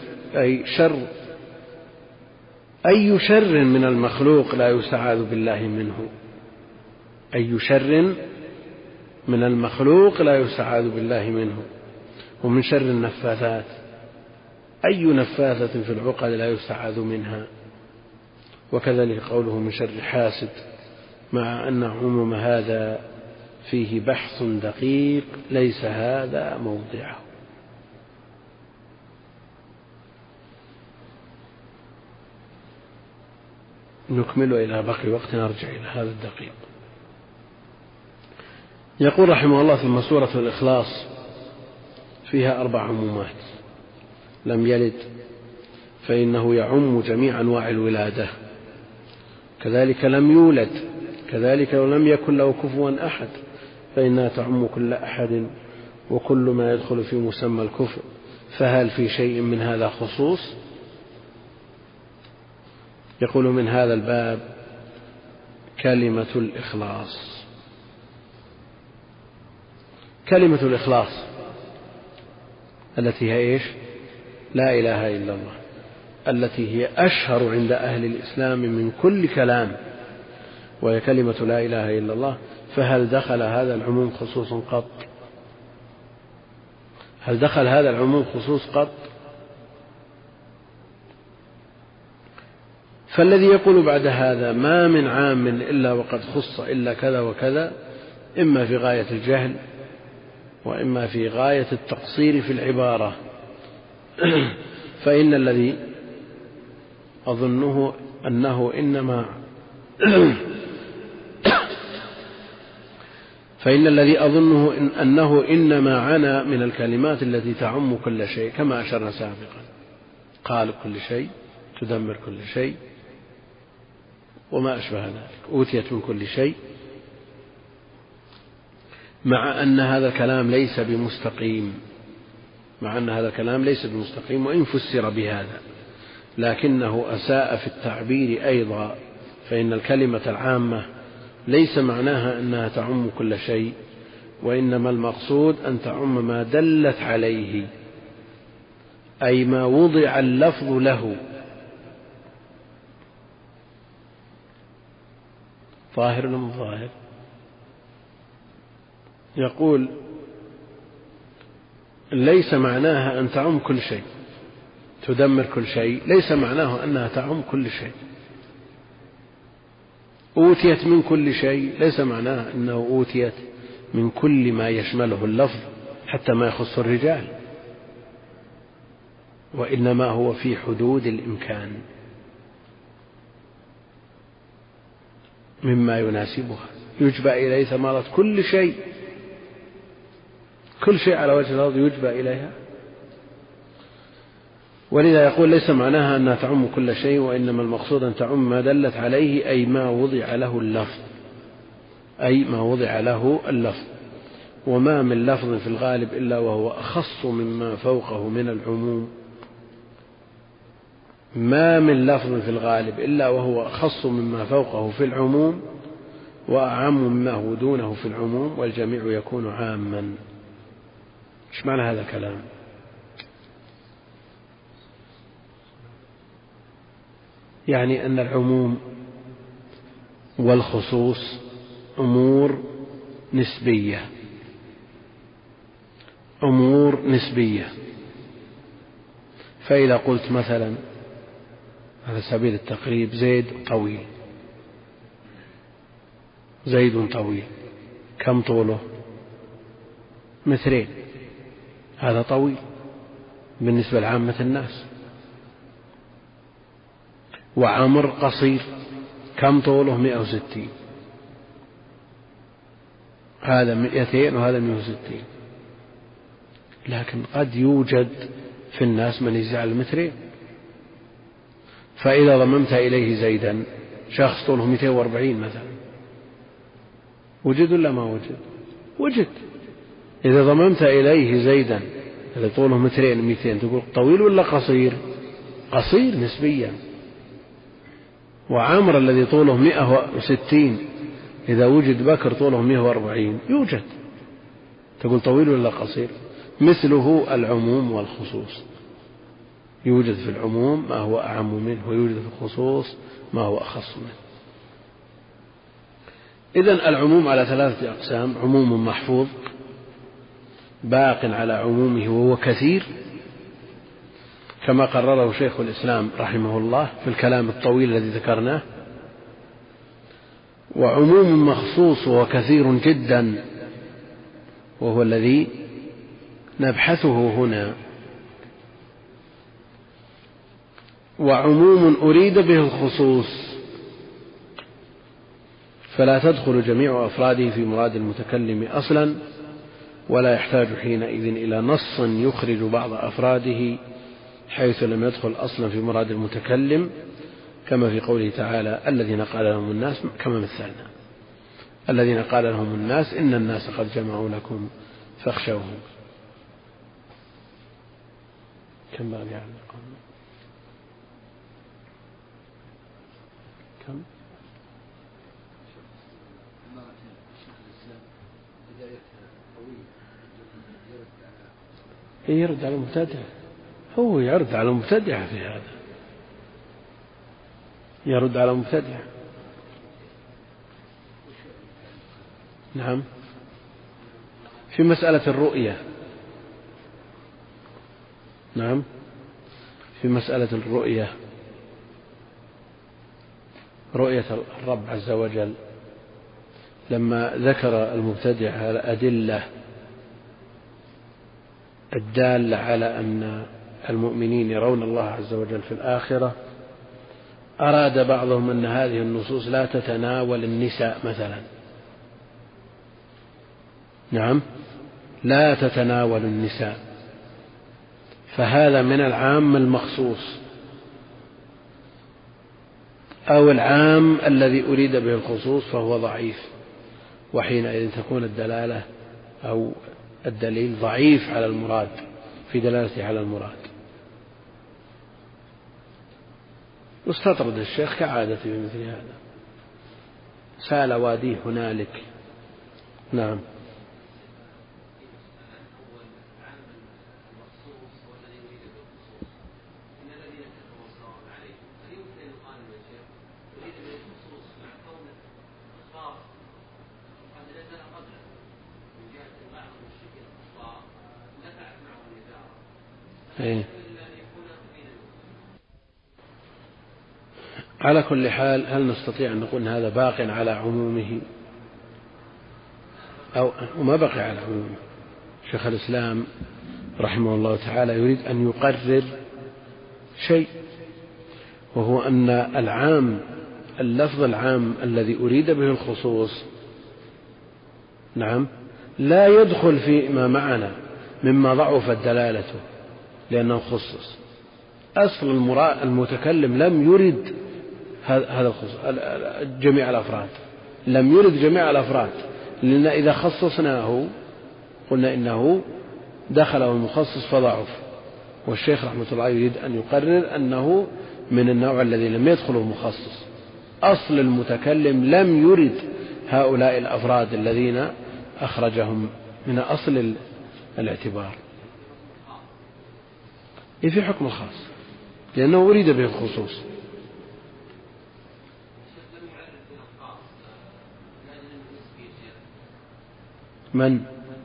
Speaker 3: أي شر من المخلوق لا يستعاذ بالله منه. أي شر من المخلوق لا يستعاذ بالله منه. ومن شر النفاثات، أي نفاثة في العقد لا يستعاذ منها. وكذلك قوله من شر حاسد، مع أن عموم هذا فيه بحث دقيق ليس هذا موضعه. نكمل إلى بقي وقت نرجع إلى هذا الدقيق. يقول رحمه الله: ثم سورة الإخلاص فيها 4 عمومات. لم يلد فإنه يعم جميع أنواع الولادة، كذلك لم يولد، كذلك ولم يكن له كفوا أحد فإنها تعم كل أحد وكل ما يدخل في مسمى الكفر. فهل في شيء من هذا خصوص؟ يقول: من هذا الباب كلمة الإخلاص. كلمة الإخلاص التي هي إيش؟ لا إله إلا الله، التي هي أشهر عند أهل الإسلام من كل كلام، وهي كلمة لا إله إلا الله. فهل دخل هذا العموم خصوص قط؟ هل دخل هذا العموم خصوص قط؟ فالذي يقول بعد هذا ما من عام إلا وقد خص إلا كذا وكذا، إما في غاية الجهل وإما في غاية التقصير في العبارة. فإن الذي أظنه أنه إنما عنا من الكلمات التي تعم كل شيء، كما أشرنا سابقا: قال كل شيء، تدمر كل شيء، وما أشبه ذلك، أوتيت من كل شيء. مع أن هذا الكلام ليس بمستقيم، وإن فسر بهذا، لكنه أساء في التعبير أيضا. فإن الكلمة العامة ليس معناها أنها تعم كل شيء، وإنما المقصود أن تعم ما دلت عليه، أي ما وضع اللفظ له. ظاهر ولا مو ظاهر؟ يقول: ليس معناها أن تعم كل شيء، تدمر كل شيء ليس معناه أنها تعم كل شيء. أوتيت من كل شيء ليس معناه أنه أوتيت من كل ما يشمله اللفظ حتى ما يخص الرجال، وإنما هو في حدود الإمكان مما يناسبها. يجبى إليه ثمرة كل شيء، كل شيء على وجه الأرض يجبى إليها. ولذا يقول ليس معناها أنها تعم كل شيء، وإنما المقصود أن تعم ما دلت عليه، أي ما وضع له اللفظ، أي ما وضع له اللفظ. وما من لفظ في الغالب إلا وهو أخص مما فوقه من العموم، ما من لفظ في الغالب إلا وهو أخص مما فوقه في العموم وأعم مما هو دونه في العموم، والجميع يكون عاما. إيش معنى هذا الكلام؟ يعني أن العموم والخصوص أمور نسبية، أمور نسبية. فإذا قلت مثلا على سبيل التقريب زيد طويل، زيد طويل، كم طوله؟ 2 متر، هذا طويل بالنسبة لعامة الناس. وعمر قصير، كم طوله؟ 160، هذا 200 وهذا 160. لكن قد يوجد في الناس من يزعل 2 متر. فإذا ضممت إليه زيدا، شخص طوله 240 مثلا، وجد ولا ما وجد؟ وجد. إذا ضممت إليه زيدا إذا طوله 2 متر 200، تقول طويل ولا قصير؟ قصير نسبيا. وعمر الذي طوله 160 إذا وجد بكر طوله 140 يوجد، تقول طويل ولا قصير؟ مثله العموم والخصوص، يوجد في العموم ما هو أعم منه، ويوجد في الخصوص ما هو أخص منه. إذن العموم على 3 أقسام: عموم محفوظ باق على عمومه وهو كثير كما قرره شيخ الإسلام رحمه الله في الكلام الطويل الذي ذكرناه، وعموم مخصوص وهو كثير جدا وهو الذي نبحثه هنا، وعموم أريد به الخصوص فلا تدخل جميع أفراده في مراد المتكلم أصلا، ولا يحتاج حينئذ إلى نص يخرج بعض أفراده حيث لم يدخل أصلا في مراد المتكلم، كما في قوله تعالى: الذين قال لهم الناس، كما مثلنا، الذين قال لهم الناس إن الناس قد جمعوا لكم فاخشوهم. كم بقى يعني كم؟ يرد على المبتدع، هو يرد على المبتدع في هذا، يرد على المبتدع. نعم، في مسألة الرؤية، نعم، في مسألة الرؤية، رؤية الرب عز وجل، لما ذكر المبتدع الأدلة الدالة على أن المؤمنين يرون الله عز وجل في الآخرة، أراد بعضهم أن هذه النصوص لا تتناول النساء مثلا، نعم، لا تتناول النساء، فهذا من العام المخصوص، أو العام الذي أريد به الخصوص فهو ضعيف، وحينئذ تكون الدلالة أو الدليل ضعيف على المراد في دلالته على المراد. واستطرد الشيخ كعادته بمثل هذا، سال واديه هنالك. نعم، على كل حال، هل نستطيع أن نقول أن هذا باق على عمومه أو ما بقي على عمومه؟ شيخ الإسلام رحمه الله تعالى يريد أن يقرر شيء، وهو أن العام، اللفظ العام الذي أريد به الخصوص، نعم، لا يدخل فيما معنا مما ضعفت دلالته لأنه خصص. أصل المتكلم لم يرد هذا الخصوص جميع الأفراد، لم يرد جميع الأفراد، لأن إذا خصصناه قلنا إنه دخله المخصص فضعف. والشيخ رحمة الله يريد أن يقرر أنه من النوع الذي لم يدخله المخصص. أصل المتكلم لم يرد هؤلاء الأفراد الذين أخرجهم من أصل الاعتبار في حكم الخاص، لأنه أريد به الخصوص. من؟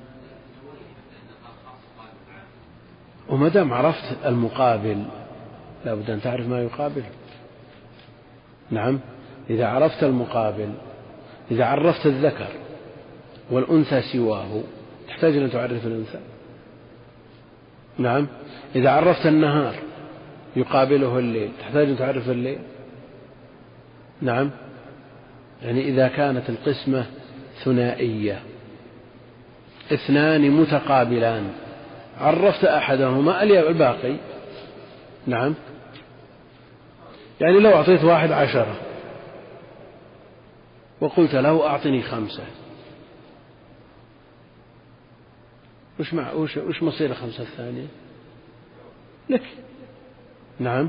Speaker 3: وما دام عرفت المقابل لا بد أن تعرف ما يقابل. نعم، إذا عرفت المقابل، إذا عرفت الذكر والأنثى سواه تحتاج أن تعرف الأنثى. نعم، إذا عرفت النهار يقابله الليل تحتاج أن تعرف الليل. نعم، يعني إذا كانت القسمة ثنائية، اثنان متقابلان، عرفت أحدهما الباقي. نعم، يعني لو أعطيت واحد 10 وقلت له أعطني 5، وش مصير 5 الثانية لك؟ نعم،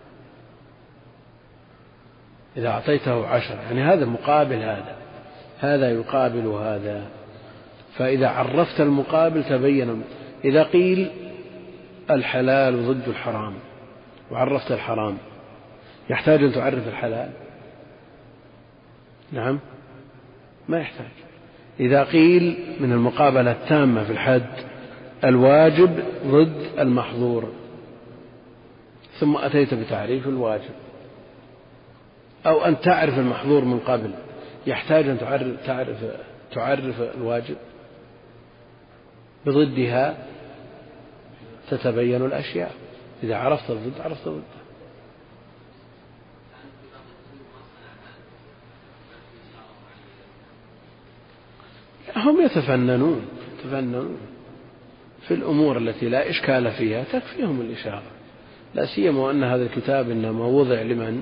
Speaker 3: إذا أعطيته 10 يعني هذا مقابل هذا يقابل هذا. فإذا عرفت المقابل تبين. إذا قيل الحلال ضد الحرام وعرفت الحرام يحتاج أن تعرف الحلال؟ نعم، ما يحتاج. إذا قيل من المقابلة التامة في الحد الواجب ضد المحظور ثم أتيت بتعريف الواجب، أو أن تعرف المحظور من قبل، يحتاج أن تعرف الواجب. بضدها تتبين الأشياء. إذا عرفت الضد عرفت الضد. هم يتفننون في الأمور التي لا إشكال فيها، تكفيهم الإشارة، لا سيما وأن هذا الكتاب إنما وضع لمن؟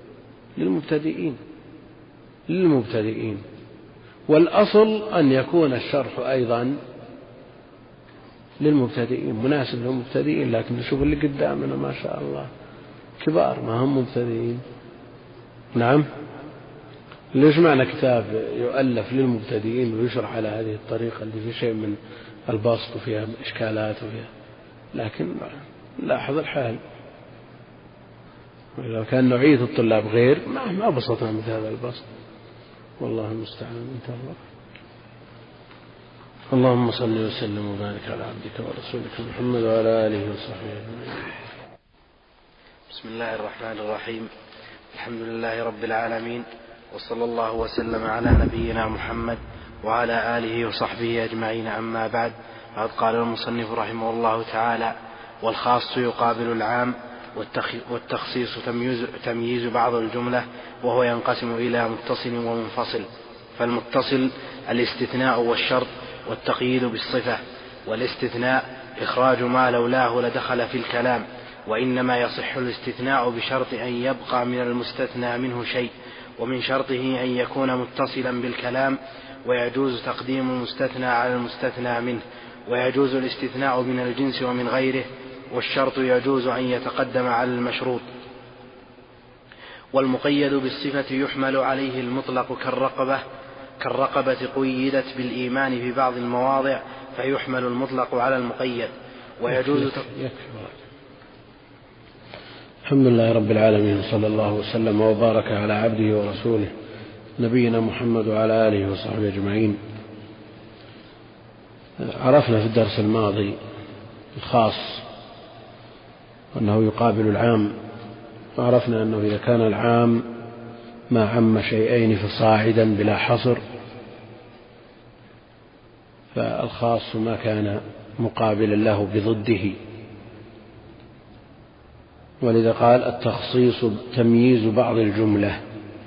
Speaker 3: للمبتدئين. والأصل أن يكون الشرح أيضا للمبتدئين، مناسب للمبتدئين. لكن نشوف اللي قدامنا ما شاء الله كبار ما هم مبتدئين. نعم، ليش معنى كتاب يؤلف للمبتدئين ويشرح على هذه الطريقة اللي في شيء من البسط وفيها إشكالات وفيها، لكن لاحظ الحال. لو كان نوعية الطلاب غير ما بسطنا مثل هذا البسط، والله المستعان. انتهى الله. اللهم صل وسلم وبارك على عبدك ورسولك محمد وعلى آله وصحبه أجمعين.
Speaker 2: بسم الله الرحمن الرحيم. الحمد لله رب العالمين، وصلى الله وسلم على نبينا محمد وعلى آله وصحبه أجمعين. أما بعد، فقد قال المصنف رحمه الله تعالى: والخاص يقابل العام، والتخصيص تمييز بعض الجملة، وهو ينقسم إلى متصل ومنفصل. فالمتصل الاستثناء والشرط والتقييد بالصفة، والاستثناء إخراج ما لولاه لدخل في الكلام، وإنما يصح الاستثناء بشرط أن يبقى من المستثنى منه شيء، ومن شرطه أن يكون متصلا بالكلام، ويجوز تقديم المستثنى على المستثنى منه، ويجوز الاستثناء من الجنس ومن غيره، والشرط يجوز أن يتقدم على المشروط. والمقيد بالصفة يحمل عليه المطلق كالرقبة قيدت بالإيمان في بعض المواضع، فيحمل المطلق على المقيد. ويجوز
Speaker 3: الحمد لله رب العالمين، صلى الله وسلم وبارك على عبده ورسوله نبينا محمد وعلى آله وصحبه أجمعين. عرفنا في الدرس الماضي الخاص أنه يقابل العام، وعرفنا أنه إذا كان العام ما عم شيئين فصاعدا بلا حصر، فالخاص ما كان مقابلا له بضده. ولذا قال التخصيص تمييز بعض الجملة،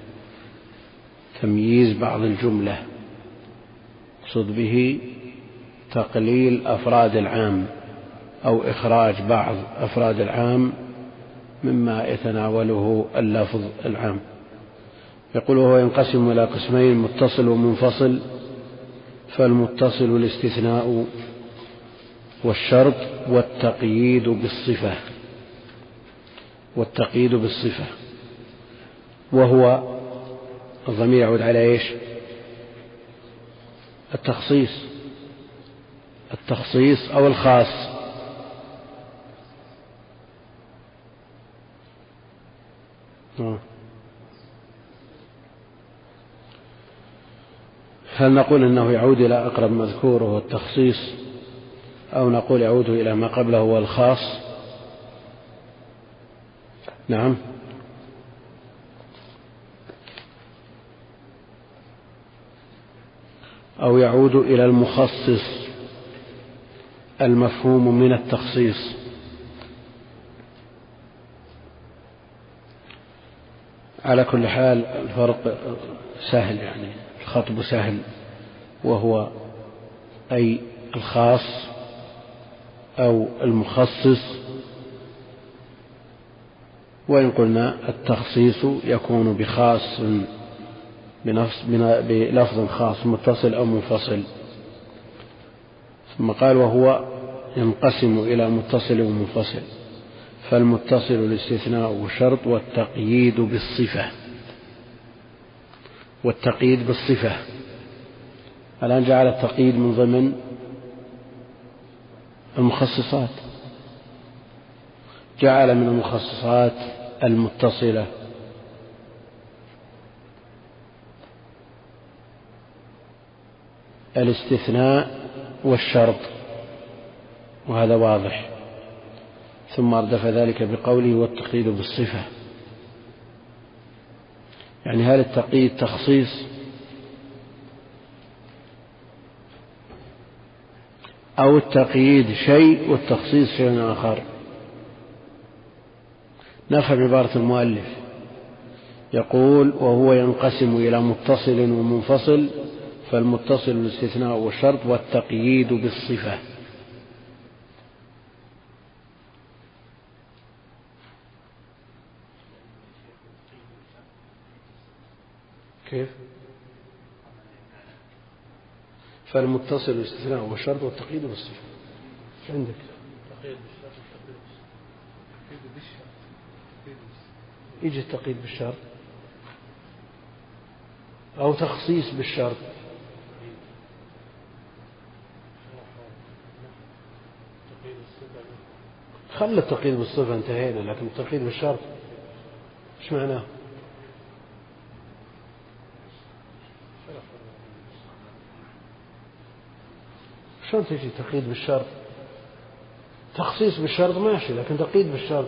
Speaker 3: تمييز بعض الجملة يقصد به تقليل أفراد العام أو إخراج بعض أفراد العام مما يتناوله اللفظ العام. يقول وهو ينقسم إلى قسمين: متصل ومنفصل. فالمتصل الاستثناء والشرط والتقييد بالصفة، والتقييد بالصفة، وهو الضمير يعود على إيش؟ التخصيص، التخصيص أو الخاص. هل نقول إنه يعود إلى أقرب مذكور وهو التخصيص، أو نقول يعود إلى ما قبله هو الخاص؟ نعم، أو يعود إلى المخصص المفهوم من التخصيص. على كل حال الفرق سهل، يعني الخطب سهل، وهو أي الخاص أو المخصص. وإن قلنا التخصيص يكون بخاص بلفظ خاص متصل أو منفصل. ثم قال وهو ينقسم إلى متصل ومنفصل. فالمتصل الاستثناء والشرط والتقييد بالصفة، والتقييد بالصفة. الآن جعل التقييد من ضمن المخصصات، جعل من المخصصات المتصلة الاستثناء والشرط، وهذا واضح. ثم أردف ذلك بقوله والتقييد بالصفة. يعني هل التقييد تخصيص أو التقييد شيء والتخصيص شيء آخر؟ نفهم عبارة المؤلف، يقول وهو ينقسم إلى متصل ومنفصل. فالمتصل الاستثناء والشرط والتقييد بالصفة. كيف؟ فالمتصل الاستثناء والشرط والتقييد بالصفة. ايش عندك؟ يجي التقييد بالشرط أو تخصيص بالشرط. خلى التقييد بالصفة انتهينا، لكن التقييد بالشرط ايش معناه؟ شلون تجي تقييد بالشرط؟ تخصيص بالشرط ماشي، لكن تقييد بالشرط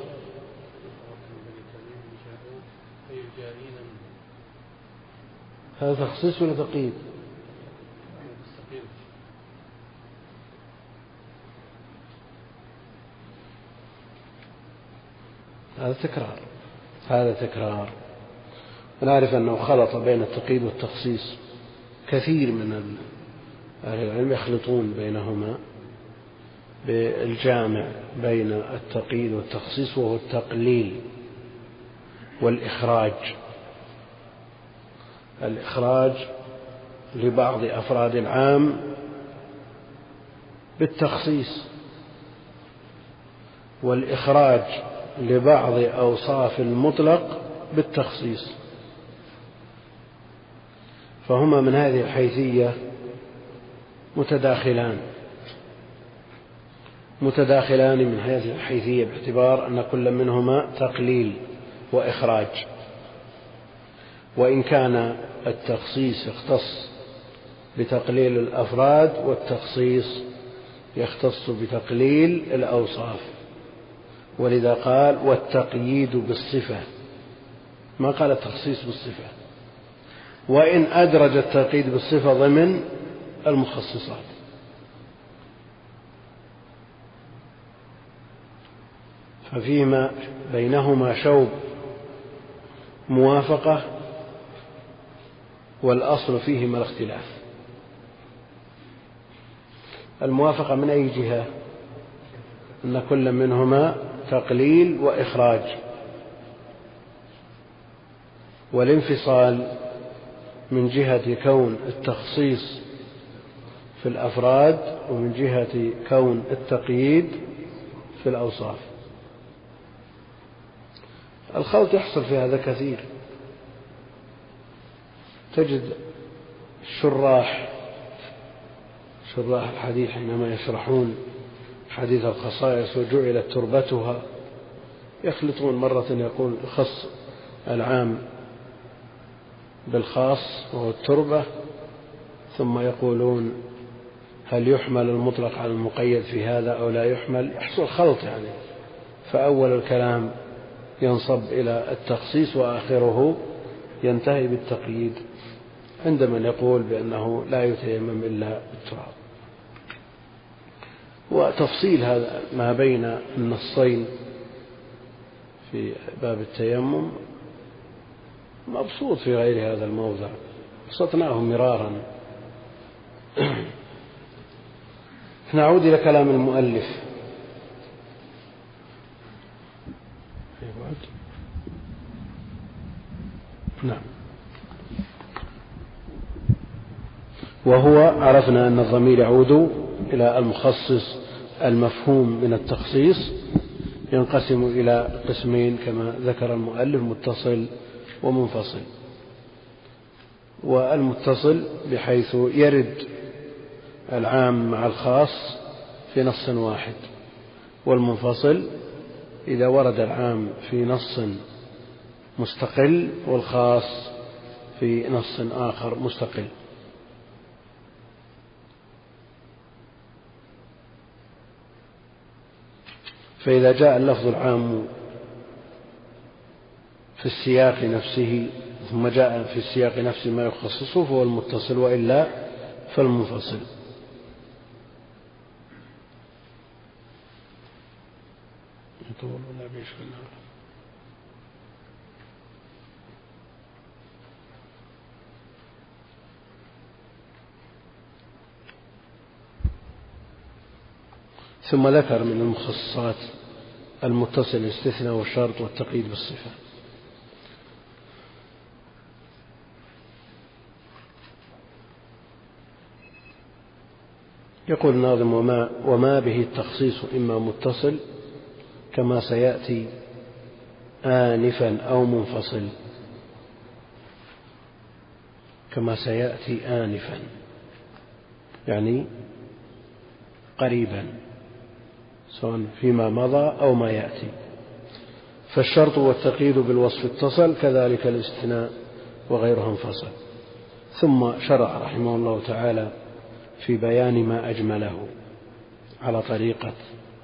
Speaker 3: هذا تخصيص ولا تقييد؟ هذا تكرار، هذا تكرار. ونعرف أنه خلط بين التقييد والتخصيص. كثير من أهل العلم يخلطون بينهما بالجامع بين التقييد والتخصيص، وهو التقليل والإخراج. الإخراج لبعض أفراد العام بالتخصيص، والإخراج لبعض أوصاف المطلق بالتخصيص. فهما من هذه الحيثية متداخلان من هذه الحيثية، باعتبار أن كل منهما تقليل وإخراج. وإن كان التخصيص يختص بتقليل الأفراد، والتخصيص يختص بتقليل الأوصاف. ولذا قال والتقييد بالصفة. ما قال التخصيص بالصفة، وإن أدرج التقييد بالصفة ضمن المخصصات. ففيما بينهما شوب موافقة، والأصل فيهما الاختلاف. الموافقة من أي جهة؟ أن كل منهما تقليل وإخراج، والانفصال من جهة كون التخصيص في الأفراد، ومن جهة كون التقييد في الأوصاف. الخلط يحصل في هذا كثير. تجد شراح الحديث حينما يشرحون حديث الخصائص وجعلت تربتها يخلطون، مرة يقول خص العام بالخاص وهو التربة، ثم يقولون هل يحمل المطلق على المقيد في هذا أو لا يحمل. يحصل خلط يعني، فأول الكلام ينصب إلى التخصيص وآخره ينتهي بالتقييد، عند من يقول بأنه لا يتيمم إلا بالتراب. وتفصيل هذا ما بين النصين في باب التيمم مبسوط في غير هذا الموضع، بسطناه مرارا. نعود إلى كلام المؤلف. نعم. وهو عرفنا أن الضمير يعود إلى المخصص المفهوم من التخصيص، ينقسم إلى قسمين كما ذكر المؤلف: متصل ومنفصل. والمتصل بحيث يرد العام مع الخاص في نص واحد، والمنفصل إذا ورد العام في نص مستقل والخاص في نص آخر مستقل. فإذا جاء اللفظ العام في السياق نفسه ثم جاء في السياق نفسه ما يخصصه فهو المتصل، وإلا فالمنفصل. ثم ذكر من المخصصات المتصل الاستثناء والشرط والتقييد بالصفة. يقول الناظم: وما به التخصيص إما متصل كما سيأتي آنفا أو منفصل. كما سيأتي آنفا يعني قريبا، سواء فيما مضى أو ما يأتي. فالشرط والتقييد بالوصف اتصل، كذلك الاستثناء وغيرها انفصل. ثم شرع رحمه الله تعالى في بيان ما أجمله على طريقة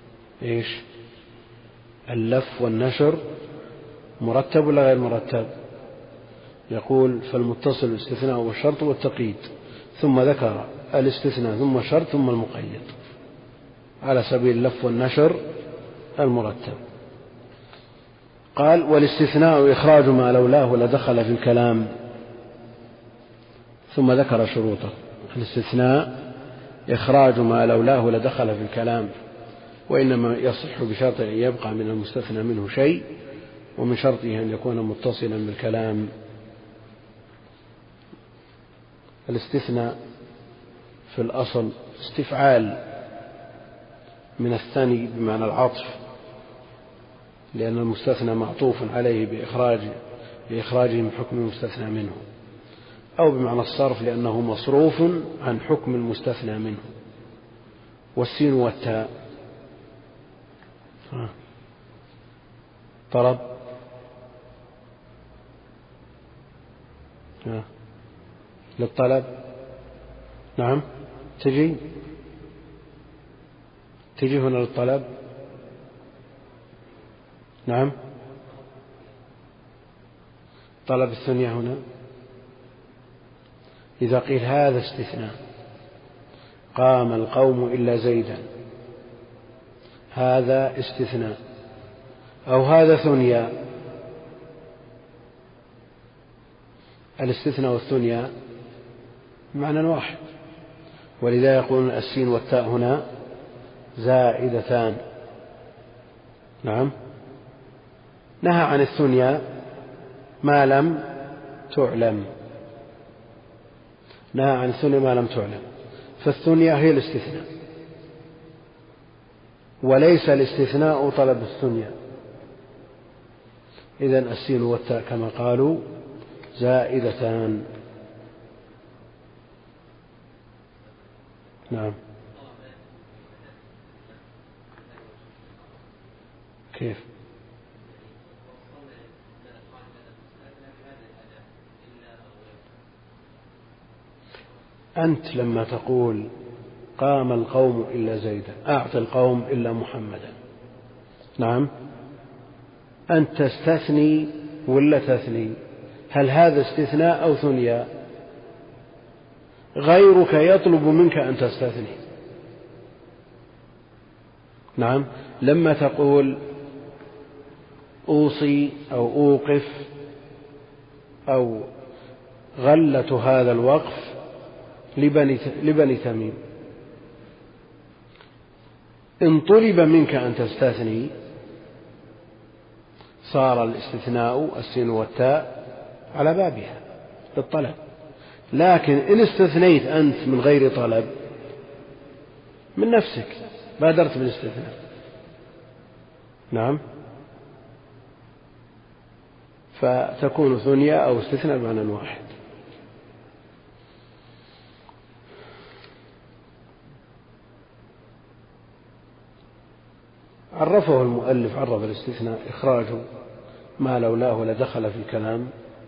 Speaker 3: اللف والنشر. مرتب ولا غير مرتب؟ يقول: فالمتصل الاستثناء والشرط والتقييد، ثم ذكر الاستثناء ثم الشرط ثم المقيد على سبيل اللف والنشر المرتب. قال: والاستثناء إخراج ما لولاه لدخل في الكلام. ثم ذكر شروطه. الاستثناء إخراج ما لولاه لدخل في الكلام، وإنما يصح بشرط أن يبقى من المستثنى منه شيء، ومن شرطه أن يكون متصلا بالكلام. الاستثناء في الأصل استفعال من الثاني بمعنى العطف، لأن المستثنى معطوف عليه بإخراجه من حكم المستثنى منه، أو بمعنى الصرف لأنه مصروف عن حكم المستثنى منه. والسين والتاء طلب للطلب. نعم، تجي هنا للطلب. نعم، طلب الثنية هنا إذا قيل هذا استثناء، قام القوم إلا زيدا، هذا استثناء، أو هذا ثنيا. الاستثناء والثنيا معنى واحد، ولذا يقولون السين والتاء هنا زائدتان. نعم. نهى عن الثنيا ما لم تعلم، نهى عن الثنيا ما لم تعلم، فالثنيا هي الاستثناء، وليس الاستثناء طلب الثنيا. إذن السين والتاء كما قالوا زائدتان. نعم. كيف؟ أنت لما تقول قام القوم إلا زيدا، أعطي القوم إلا محمدا، نعم، أنت تستثني ولا تثني؟ هل هذا استثناء أو ثنيا؟ غيرك يطلب منك أن تستثني. نعم. لما تقول أوصي أو أوقف أو غلة هذا الوقف لبني تميم، إن طلب منك أن تستثني صار الاستثناء السين والتاء على بابها بالطلب، لكن إن استثنيت أنت من غير طلب من نفسك بادرت بالاستثناء، نعم، فتكون ثنيا أو استثناء بمعنى واحد. عرفه المؤلف، عرف الاستثناء إخراج ما لولاه لدخل في الكلام.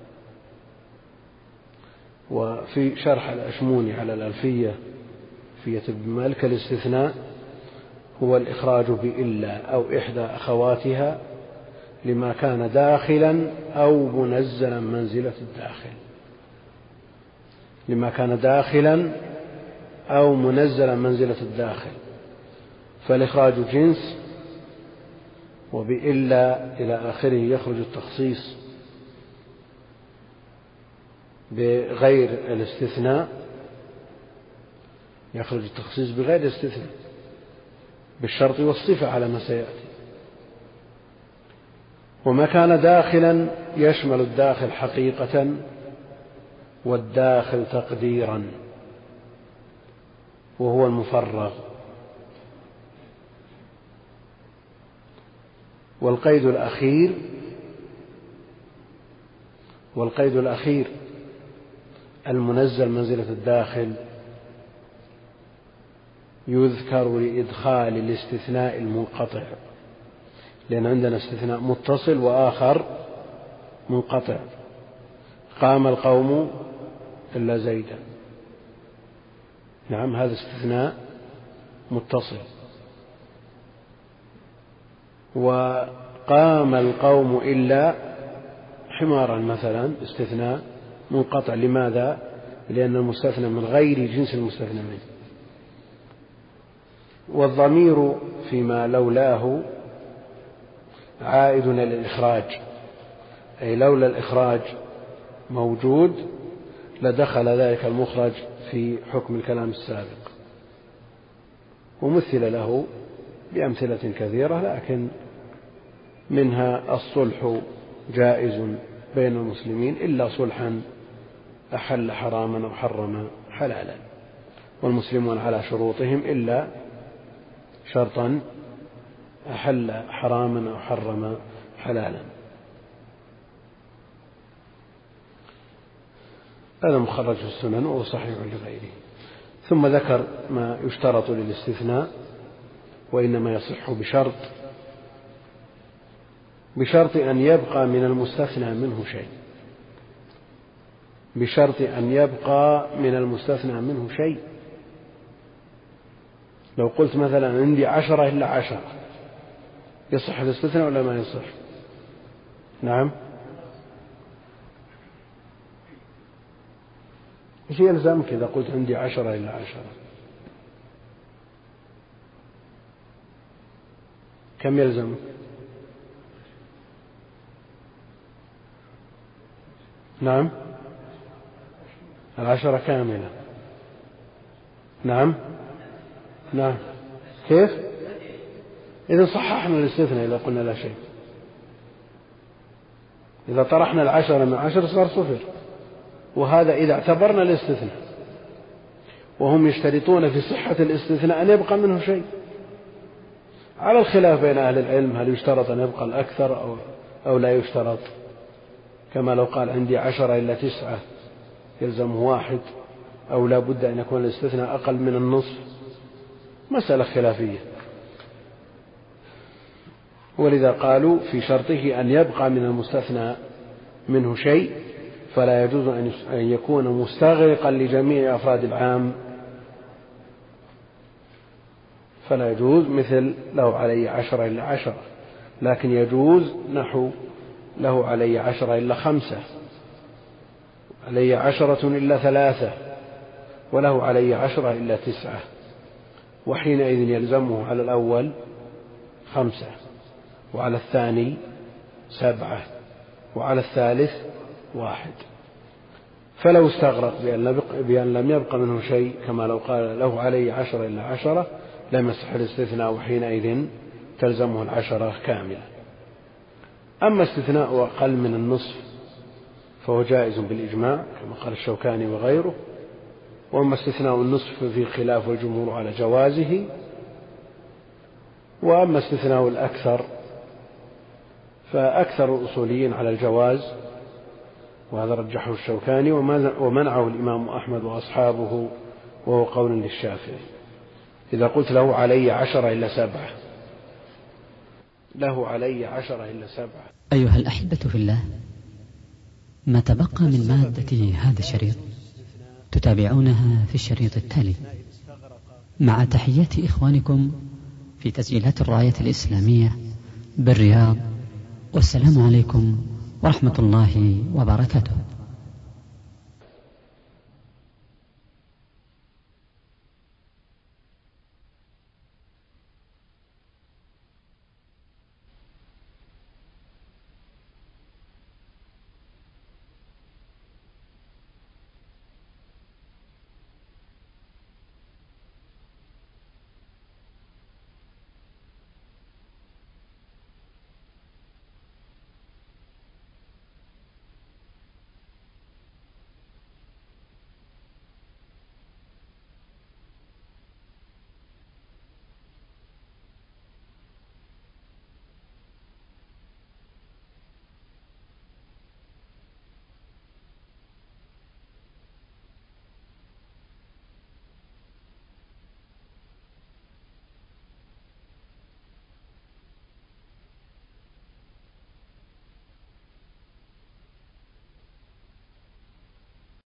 Speaker 3: وفي شرح الأشموني على الألفية فية ابن مالك الاستثناء هو الإخراج بإلا أو إحدى أخواتها لما كان داخلا أو منزلا منزلة الداخل، لما كان داخلا أو منزلا منزلة الداخل، فالإخراج جنس، وبإلا إلى آخره يخرج التخصيص بغير الاستثناء، يخرج التخصيص بغير الاستثناء بالشرط والصفة على ما سيأتي. وما كان داخلا يشمل الداخل حقيقة والداخل تقديرا، وهو المفرغ. والقيد الأخير المنزل منزلة الداخل يذكر لإدخال الاستثناء المنقطع، لأن عندنا استثناء متصل وآخر منقطع. قام القوم إلا زيدا، نعم، هذا استثناء متصل. وقام القوم إلا حمارا مثلا استثناء منقطع. لماذا؟ لأن المستثنى من غير جنس المستثنى منه. والضمير فيما لولاه عائد إلى الإخراج، أي لولا الإخراج موجود لدخل ذلك المخرج في حكم الكلام السابق. ومثل له بأمثلة كثيرة، لكن منها الصلح جائز بين المسلمين إلا صلحا أحل حراما أو حرم حلالا، والمسلمون على شروطهم إلا شرطا أحل حراما أو حرم حلالا. هذا مخرج في السنن وهو صحيح لغيره. ثم ذكر ما يشترط للاستثناء، وإنما يصح بشرط أن يبقى من المستثنى منه شيء، بشرط أن يبقى من المستثنى منه شيء. لو قلت مثلا عندي 10 إلا 10 يصح الاستثناء ولا ما يصح؟ نعم، إيش يلزمك إذا قلت عندي 10 إلا 10؟ كم يلزمك؟ نعم 10 كاملة. نعم كيف؟ إذا صححنا الاستثناء إذا قلنا لا شيء، إذا طرحنا 10 من 10 صار 0. وهذا إذا اعتبرنا الاستثناء، وهم يشترطون في صحة الاستثناء أن يبقى منه شيء، على الخلاف بين أهل العلم هل يشترط أن يبقى الأكثر أو لا يشترط، كما لو قال عندي 10 إلا 9 يلزمه 1، أو لا بد أن يكون الاستثناء أقل من النصف، مسألة خلافية. ولذا قالوا في شرطه أن يبقى من المستثنى منه شيء، فلا يجوز أن يكون مستغرقا لجميع أفراد العام، فلا يجوز مثل له علي 10 إلا 10، لكن يجوز نحو له علي 10 إلا 5، علي 10 إلا 3، وله علي 10 إلا 9، وحينئذ يلزمه على الأول 5، وعلى الثاني 7، وعلى الثالث 1. فلو استغرق بأن لم يبق منه شيء، كما لو قال له علي 10 إلا 10، لم يصح الاستثناء، وحينئذ تلزمه 10 كاملة. أما استثناء أقل من النصف فهو جائز بالإجماع كما قال الشوكاني وغيره، وأما استثناء النصف في خلاف الجمهور على جوازه، وأما استثناء الأكثر فأكثر الأصوليين على الجواز، وهذا رجحه الشوكاني ومنعه الإمام أحمد وأصحابه، وهو قول للشافعي. إذا قلت له علي 10 إلا 7، له علي 10 إلا 7.
Speaker 1: أيها الأحبة في الله، ما تبقى من مادة هذا الشريط تتابعونها في الشريط التالي، مع تحيات إخوانكم في تسجيلات الراية الإسلامية بالرياض، والسلام عليكم ورحمة الله وبركاته.